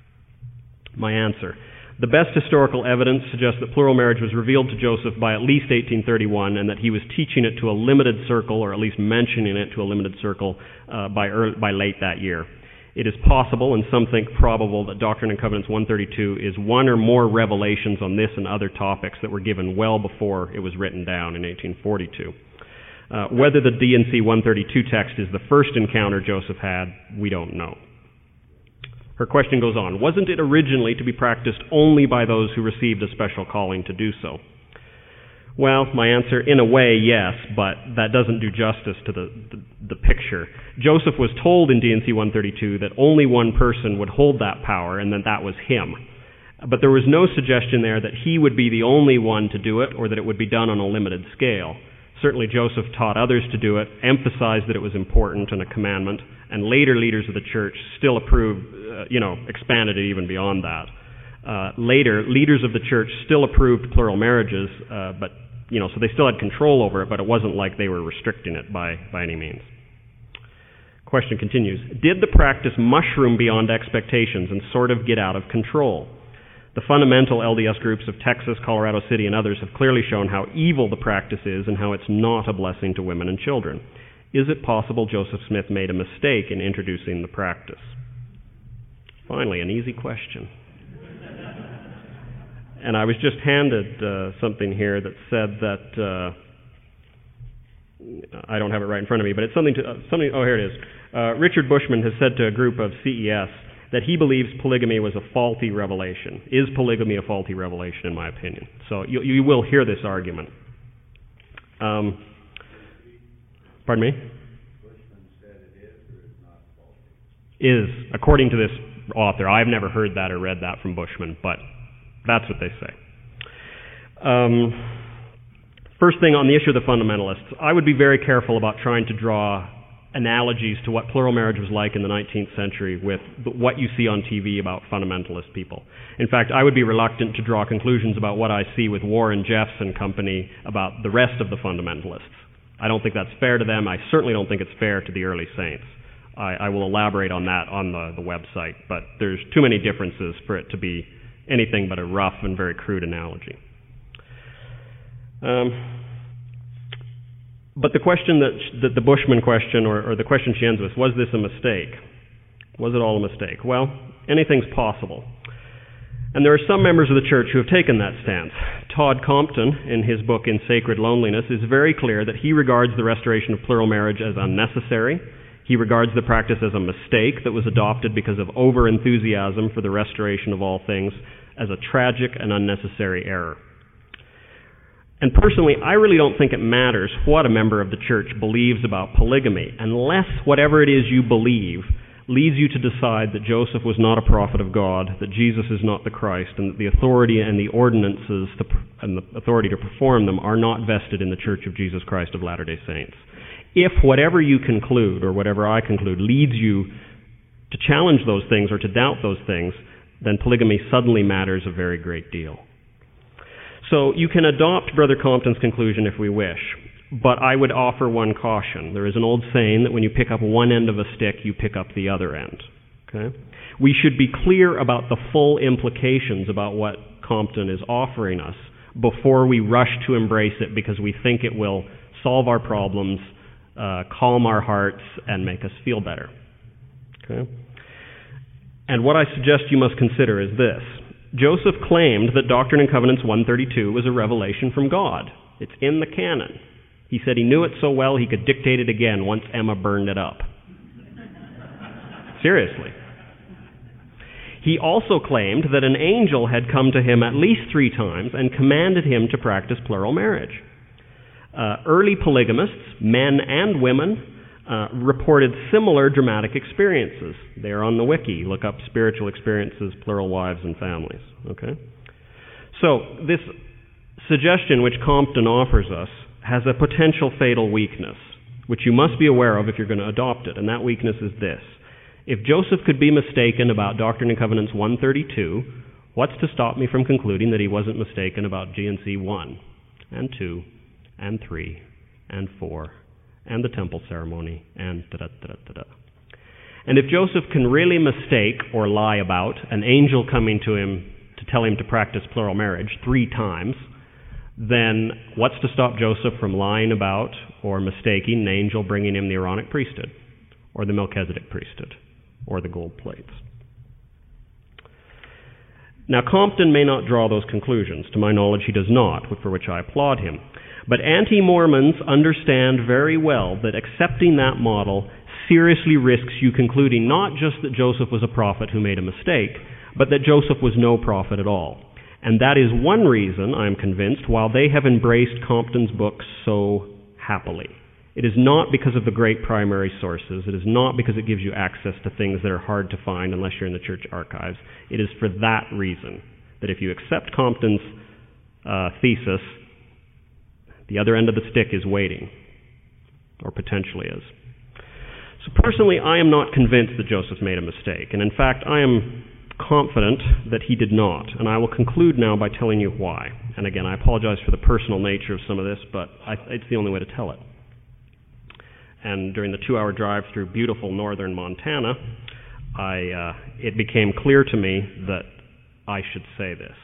[SPEAKER 3] My answer. The best historical evidence suggests that plural marriage was revealed to Joseph by at least 1831 and that he was teaching it to a limited circle, or at least mentioning it to a limited circle, by late that year. It is possible, and some think probable, that Doctrine and Covenants 132 is one or more revelations on this and other topics that were given well before it was written down in 1842. Whether the D&C 132 text is the first encounter Joseph had, we don't know. Her question goes on. Wasn't it originally to be practiced only by those who received a special calling to do so? Well, my answer, in a way, yes, but that doesn't do justice to the picture. Joseph was told in D&C 132 that only one person would hold that power, and that was him. But there was no suggestion there that he would be the only one to do it, or that it would be done on a limited scale. Certainly Joseph taught others to do it, emphasized that it was important and a commandment, and later leaders of the church still approved, expanded it even beyond that. Later, leaders of the church still approved plural marriages, so they still had control over it, but it wasn't like they were restricting it by any means. Question continues. Did the practice mushroom beyond expectations and sort of get out of control? The fundamental LDS groups of Texas, Colorado City, and others have clearly shown how evil the practice is and how it's not a blessing to women and children. Is it possible Joseph Smith made a mistake in introducing the practice? Finally, an easy question. And I was just handed something here that said that, I don't have it right in front of me, but it's something, oh, here it is. Richard Bushman has said to a group of CES that he believes polygamy was a faulty revelation. Is polygamy a faulty revelation, in my opinion? So you will hear this argument. Pardon me?
[SPEAKER 4] Bushman said it is or is not faulty?
[SPEAKER 3] Is, according to this author. I've never heard that or read that from Bushman, but that's what they say. First thing on the issue of the fundamentalists, I would be very careful about trying to draw analogies to what plural marriage was like in the 19th century with what you see on TV about fundamentalist people. In fact, I would be reluctant to draw conclusions about what I see with Warren Jeffs and company about the rest of the fundamentalists. I don't think that's fair to them. I certainly don't think it's fair to the early saints. I will elaborate on that on the website, but there's too many differences for it to be anything but a rough and very crude analogy. But the question that the Bushman question, or the question she ends with, was this a mistake? Was it all a mistake? Well, anything's possible. And there are some members of the church who have taken that stance. Todd Compton, in his book In Sacred Loneliness, is very clear that he regards the restoration of plural marriage as unnecessary. He regards the practice as a mistake that was adopted because of over-enthusiasm for the restoration of all things, as a tragic and unnecessary error. And personally, I really don't think it matters what a member of the church believes about polygamy, unless whatever it is you believe leads you to decide that Joseph was not a prophet of God, that Jesus is not the Christ, and that the authority and the ordinances and the authority to perform them are not vested in the Church of Jesus Christ of Latter-day Saints. If whatever you conclude, or whatever I conclude, leads you to challenge those things or to doubt those things, then polygamy suddenly matters a very great deal. So you can adopt Brother Compton's conclusion if we wish, but I would offer one caution. There is an old saying that when you pick up one end of a stick, you pick up the other end. Okay? We should be clear about the full implications about what Compton is offering us before we rush to embrace it because we think it will solve our problems, calm our hearts, and make us feel better. Okay? And what I suggest you must consider is this. Joseph claimed that Doctrine and Covenants 132 was a revelation from God. It's in the canon. He said he knew it so well he could dictate it again once Emma burned it up. Seriously. He also claimed that an angel had come to him at least 3 times and commanded him to practice plural marriage. Early polygamists, men and women, reported similar dramatic experiences. They are on the wiki. Look up spiritual experiences, plural wives and families. Okay? So this suggestion which Compton offers us has a potential fatal weakness, which you must be aware of if you're going to adopt it, and that weakness is this. If Joseph could be mistaken about Doctrine and Covenants 132, what's to stop me from concluding that he wasn't mistaken about G&C 1 and 2 and 3 and 4 and the temple ceremony and da-da-da-da-da-da. And if Joseph can really mistake or lie about an angel coming to him to tell him to practice plural marriage 3 times, then what's to stop Joseph from lying about or mistaking an angel bringing him the Aaronic priesthood or the Melchizedek priesthood or the gold plates? Now, Compton may not draw those conclusions. To my knowledge, he does not, for which I applaud him. But anti-Mormons understand very well that accepting that model seriously risks you concluding not just that Joseph was a prophet who made a mistake, but that Joseph was no prophet at all. And that is one reason, I am convinced, why they have embraced Compton's books so happily. It is not because of the great primary sources. It is not because it gives you access to things that are hard to find unless you're in the church archives. It is for that reason, that if you accept Compton's thesis, the other end of the stick is waiting, or potentially is. So personally, I am not convinced that Joseph made a mistake. And in fact, I am confident that he did not. And I will conclude now by telling you why. And again, I apologize for the personal nature of some of this, but it's the only way to tell it. And during the 2-hour drive through beautiful northern Montana, it became clear to me that I should say this.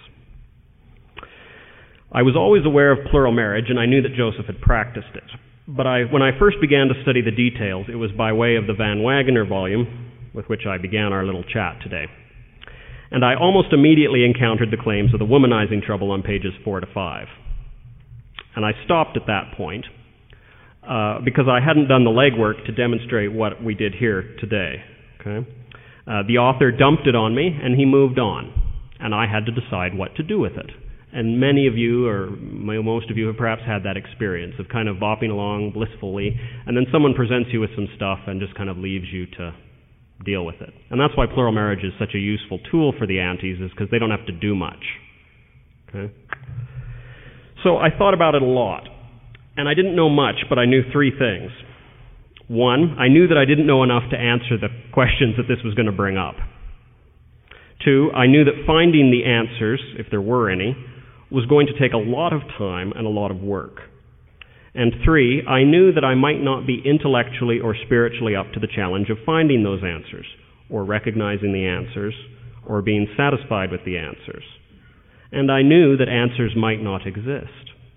[SPEAKER 3] I was always aware of plural marriage, and I knew that Joseph had practiced it. But when I first began to study the details, it was by way of the Van Wagener volume, with which I began our little chat today. And I almost immediately encountered the claims of the womanizing trouble on pages 4 to 5. And I stopped at that point, because I hadn't done the legwork to demonstrate what we did here today. Okay? The author dumped it on me, and he moved on. And I had to decide what to do with it. And many of you, or most of you, have perhaps had that experience of kind of bopping along blissfully, and then someone presents you with some stuff and just kind of leaves you to deal with it. And that's why plural marriage is such a useful tool for the antis, is because they don't have to do much. Okay? So I thought about it a lot. And I didn't know much, but I knew 3 things. 1, I knew that I didn't know enough to answer the questions that this was going to bring up. 2, I knew that finding the answers, if there were any, was going to take a lot of time and a lot of work. And 3, I knew that I might not be intellectually or spiritually up to the challenge of finding those answers, or recognizing the answers, or being satisfied with the answers. And I knew that answers might not exist.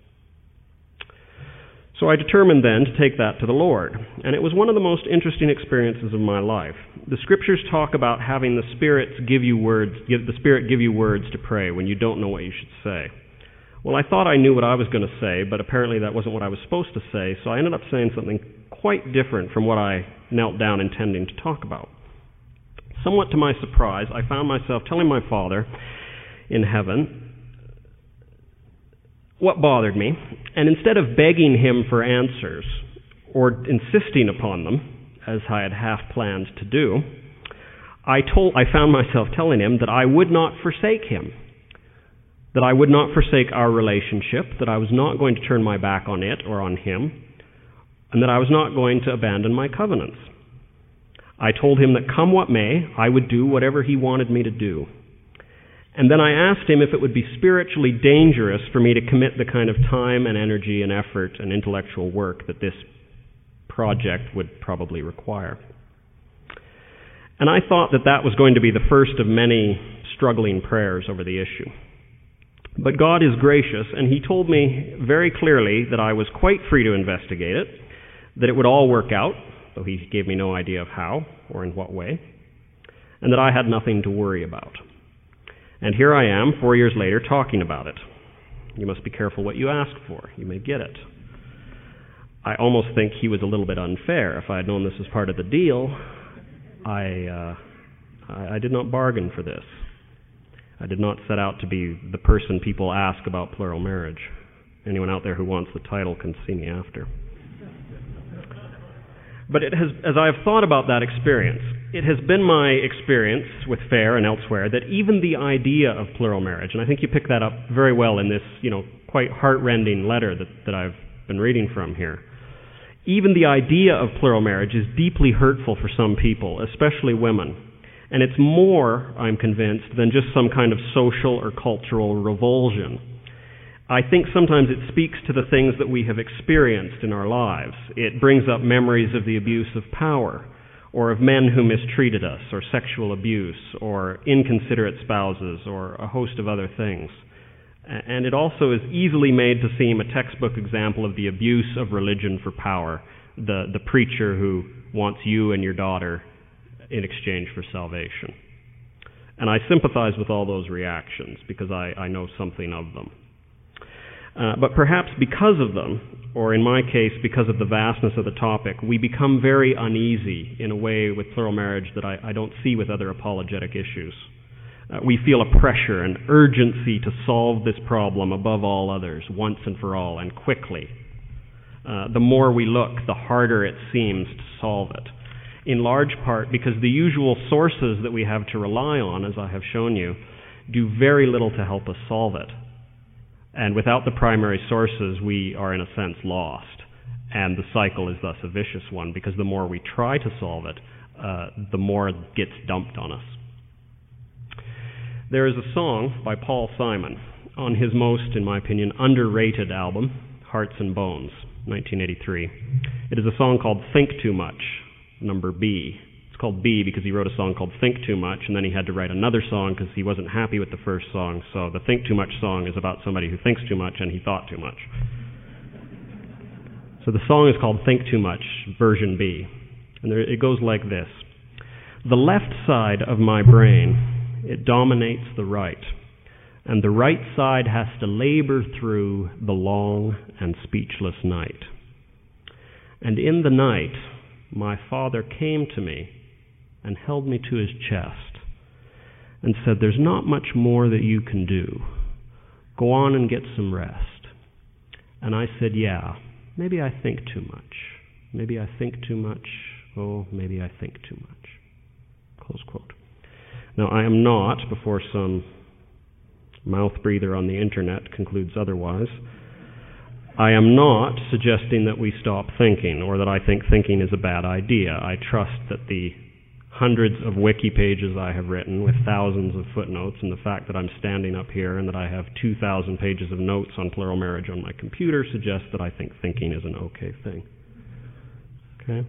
[SPEAKER 3] So I determined then to take that to the Lord, and it was one of the most interesting experiences of my life. The Scriptures talk about having the Spirit give you words to pray when you don't know what you should say. Well, I thought I knew what I was going to say, but apparently that wasn't what I was supposed to say, so I ended up saying something quite different from what I knelt down intending to talk about. Somewhat to my surprise, I found myself telling my Father in heaven what bothered me, and instead of begging him for answers or insisting upon them, as I had half planned to do, I found myself telling him that I would not forsake him, that I would not forsake our relationship, that I was not going to turn my back on it or on him, and that I was not going to abandon my covenants. I told him that come what may, I would do whatever he wanted me to do. And then I asked him if it would be spiritually dangerous for me to commit the kind of time and energy and effort and intellectual work that this project would probably require. And I thought that that was going to be the first of many struggling prayers over the issue. But God is gracious, and he told me very clearly that I was quite free to investigate it, that it would all work out, though he gave me no idea of how or in what way, and that I had nothing to worry about. And here I am, 4 years later, talking about it. You must be careful what you ask for. You may get it. I almost think he was a little bit unfair. If I had known this was part of the deal, I I did not bargain for this. I did not set out to be the person people ask about plural marriage. Anyone out there who wants the title can see me after. But it has, as I have thought about that experience, it has been my experience with FAIR and elsewhere that even the idea of plural marriage, and I think you picked that up very well in this, quite heart-rending letter that I've been reading from here. Even the idea of plural marriage is deeply hurtful for some people, especially women. And it's more, I'm convinced, than just some kind of social or cultural revulsion. I think sometimes it speaks to the things that we have experienced in our lives. It brings up memories of the abuse of power, or of men who mistreated us, or sexual abuse, or inconsiderate spouses, or a host of other things. And it also is easily made to seem a textbook example of the abuse of religion for power, the preacher who wants you and your daughter in exchange for salvation. And I sympathize with all those reactions because I know something of them. But perhaps because of them, or in my case because of the vastness of the topic, we become very uneasy in a way with plural marriage that I don't see with other apologetic issues. We feel a pressure, an urgency to solve this problem above all others, once and for all, and quickly. The more we look, the harder it seems to solve it. In large part because the usual sources that we have to rely on, as I have shown you, do very little to help us solve it. And without the primary sources, we are in a sense lost. And the cycle is thus a vicious one, because the more we try to solve it, the more it gets dumped on us. There is a song by Paul Simon on his most, in my opinion, underrated album, Hearts and Bones, 1983. It is a song called Think Too Much, number B. It's called B because he wrote a song called Think Too Much, and then he had to write another song because he wasn't happy with the first song. So the Think Too Much song is about somebody who thinks too much and he thought too much. So the song is called Think Too Much, version B. And it goes like this. The left side of my brain, it dominates the right, and the right side has to labor through the long and speechless night. And in the night, my father came to me and held me to his chest and said, "There's not much more that you can do. Go on and get some rest." And I said, "Yeah, maybe I think too much. Maybe I think too much. Oh, maybe I think too much." Close quote. Now, I am not, before some mouth breather on the internet concludes otherwise, I am not suggesting that we stop thinking or that I think thinking is a bad idea. I trust that the hundreds of wiki pages I have written with thousands of footnotes and the fact that I'm standing up here and that I have 2,000 pages of notes on plural marriage on my computer suggests that I think thinking is an okay thing. Okay?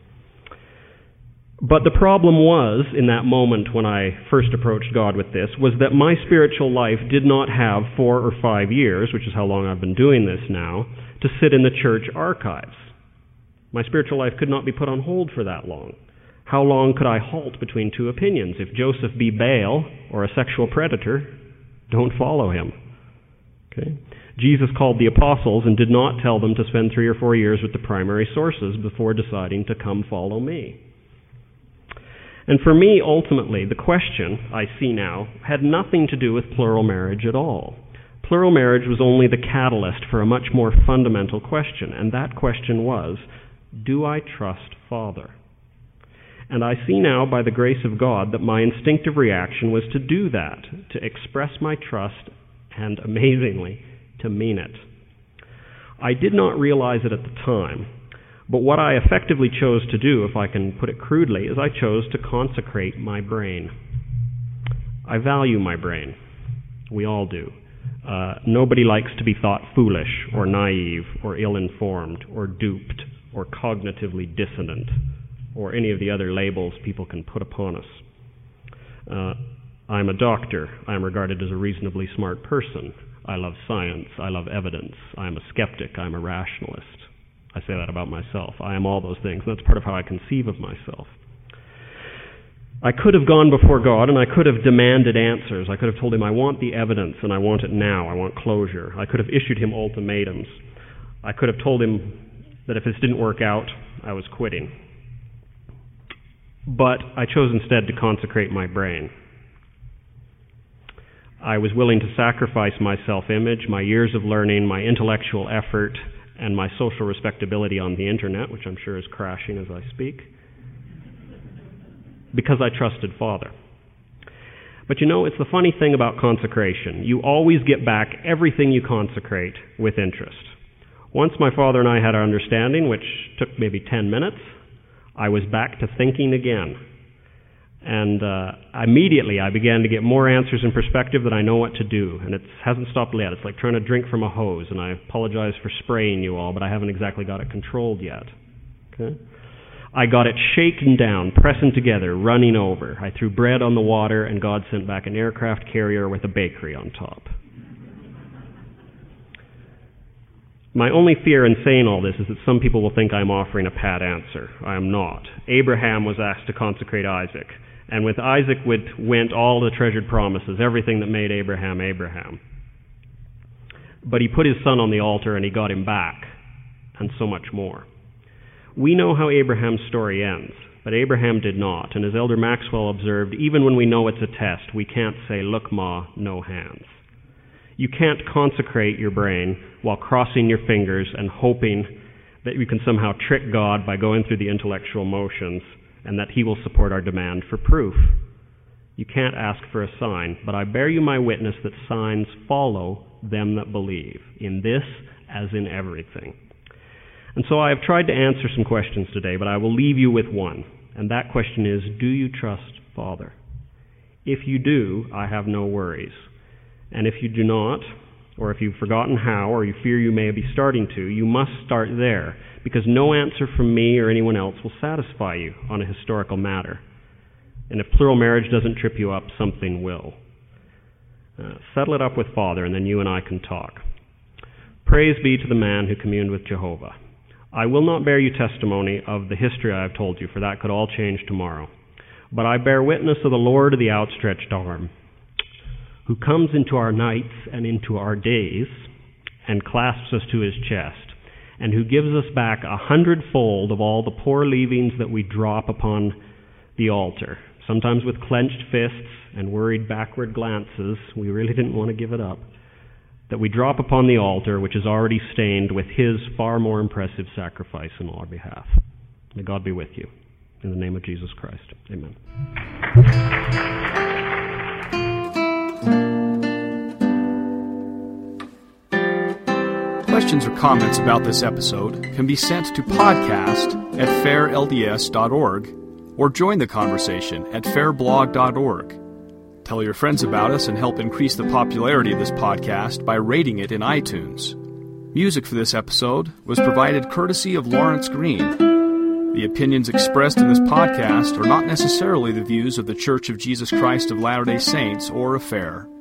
[SPEAKER 3] But the problem was, in that moment when I first approached God with this, was that my spiritual life did not have 4 or 5 years, which is how long I've been doing this now, to sit in the church archives. My spiritual life could not be put on hold for that long. How long could I halt between two opinions? If Joseph be Baal or a sexual predator, don't follow him. Okay? Jesus called the apostles and did not tell them to spend 3 or 4 years with the primary sources before deciding to come follow me. And for me, ultimately, the question I see now had nothing to do with plural marriage at all. Plural marriage was only the catalyst for a much more fundamental question, and that question was, do I trust Father? And I see now, by the grace of God, that my instinctive reaction was to do that, to express my trust, and amazingly, to mean it. I did not realize it at the time, but what I effectively chose to do, if I can put it crudely, is I chose to consecrate my brain. I value my brain. We all do. Nobody likes to be thought foolish or naive or ill-informed or duped or cognitively dissonant or any of the other labels people can put upon us. I'm a doctor. I'm regarded as a reasonably smart person. I love science. I love evidence. I'm a skeptic. I'm a rationalist. I say that about myself. I am all those things. And that's part of how I conceive of myself. I could have gone before God and I could have demanded answers. I could have told him, I want the evidence and I want it now. I want closure. I could have issued him ultimatums. I could have told him that if this didn't work out, I was quitting. But I chose instead to consecrate my brain. I was willing to sacrifice my self-image, my years of learning, my intellectual effort, and my social respectability on the internet, which I'm sure is crashing as I speak, because I trusted Father. But you know, it's the funny thing about consecration. You always get back everything you consecrate with interest. Once my father and I had our understanding, which took maybe 10 minutes, I was back to thinking again. And immediately I began to get more answers and perspective that I know what to do. And it hasn't stopped yet. It's like trying to drink from a hose. And I apologize for spraying you all, but I haven't exactly got it controlled yet. Okay? I got it shaken down, pressing together, running over. I threw bread on the water, and God sent back an aircraft carrier with a bakery on top. My only fear in saying all this is that some people will think I'm offering a pat answer. I am not. Abraham was asked to consecrate Isaac. And with Isaac went all the treasured promises, everything that made Abraham, Abraham. But he put his son on the altar and he got him back, and so much more. We know how Abraham's story ends, but Abraham did not. And as Elder Maxwell observed, even when we know it's a test, we can't say, "Look, Ma, no hands." You can't consecrate your brain while crossing your fingers and hoping that you can somehow trick God by going through the intellectual motions and that he will support our demand for proof. You can't ask for a sign, but I bear you my witness that signs follow them that believe, in this as in everything. And so I have tried to answer some questions today, but I will leave you with one, and that question is, do you trust Father? If you do, I have no worries. And if you do not, or if you've forgotten how, or you fear you may be starting to, you must start there, because no answer from me or anyone else will satisfy you on a historical matter. And if plural marriage doesn't trip you up, something will. Settle it up with Father, and then you and I can talk. Praise be to the man who communed with Jehovah. I will not bear you testimony of the history I have told you, for that could all change tomorrow. But I bear witness of the Lord of the outstretched arm, who comes into our nights and into our days and clasps us to his chest, and who gives us back 100-fold of all the poor leavings that we drop upon the altar, sometimes with clenched fists and worried backward glances. We really didn't want to give it up. That we drop upon the altar, which is already stained with his far more impressive sacrifice on our behalf. May God be with you. In the name of Jesus Christ. Amen.
[SPEAKER 1] Questions or comments about this episode can be sent to podcast@fairlds.org or join the conversation at fairblog.org. Tell your friends about us and help increase the popularity of this podcast by rating it in iTunes. Music for this episode was provided courtesy of Lawrence Green. The opinions expressed in this podcast are not necessarily the views of the Church of Jesus Christ of Latter-day Saints or of FAIR.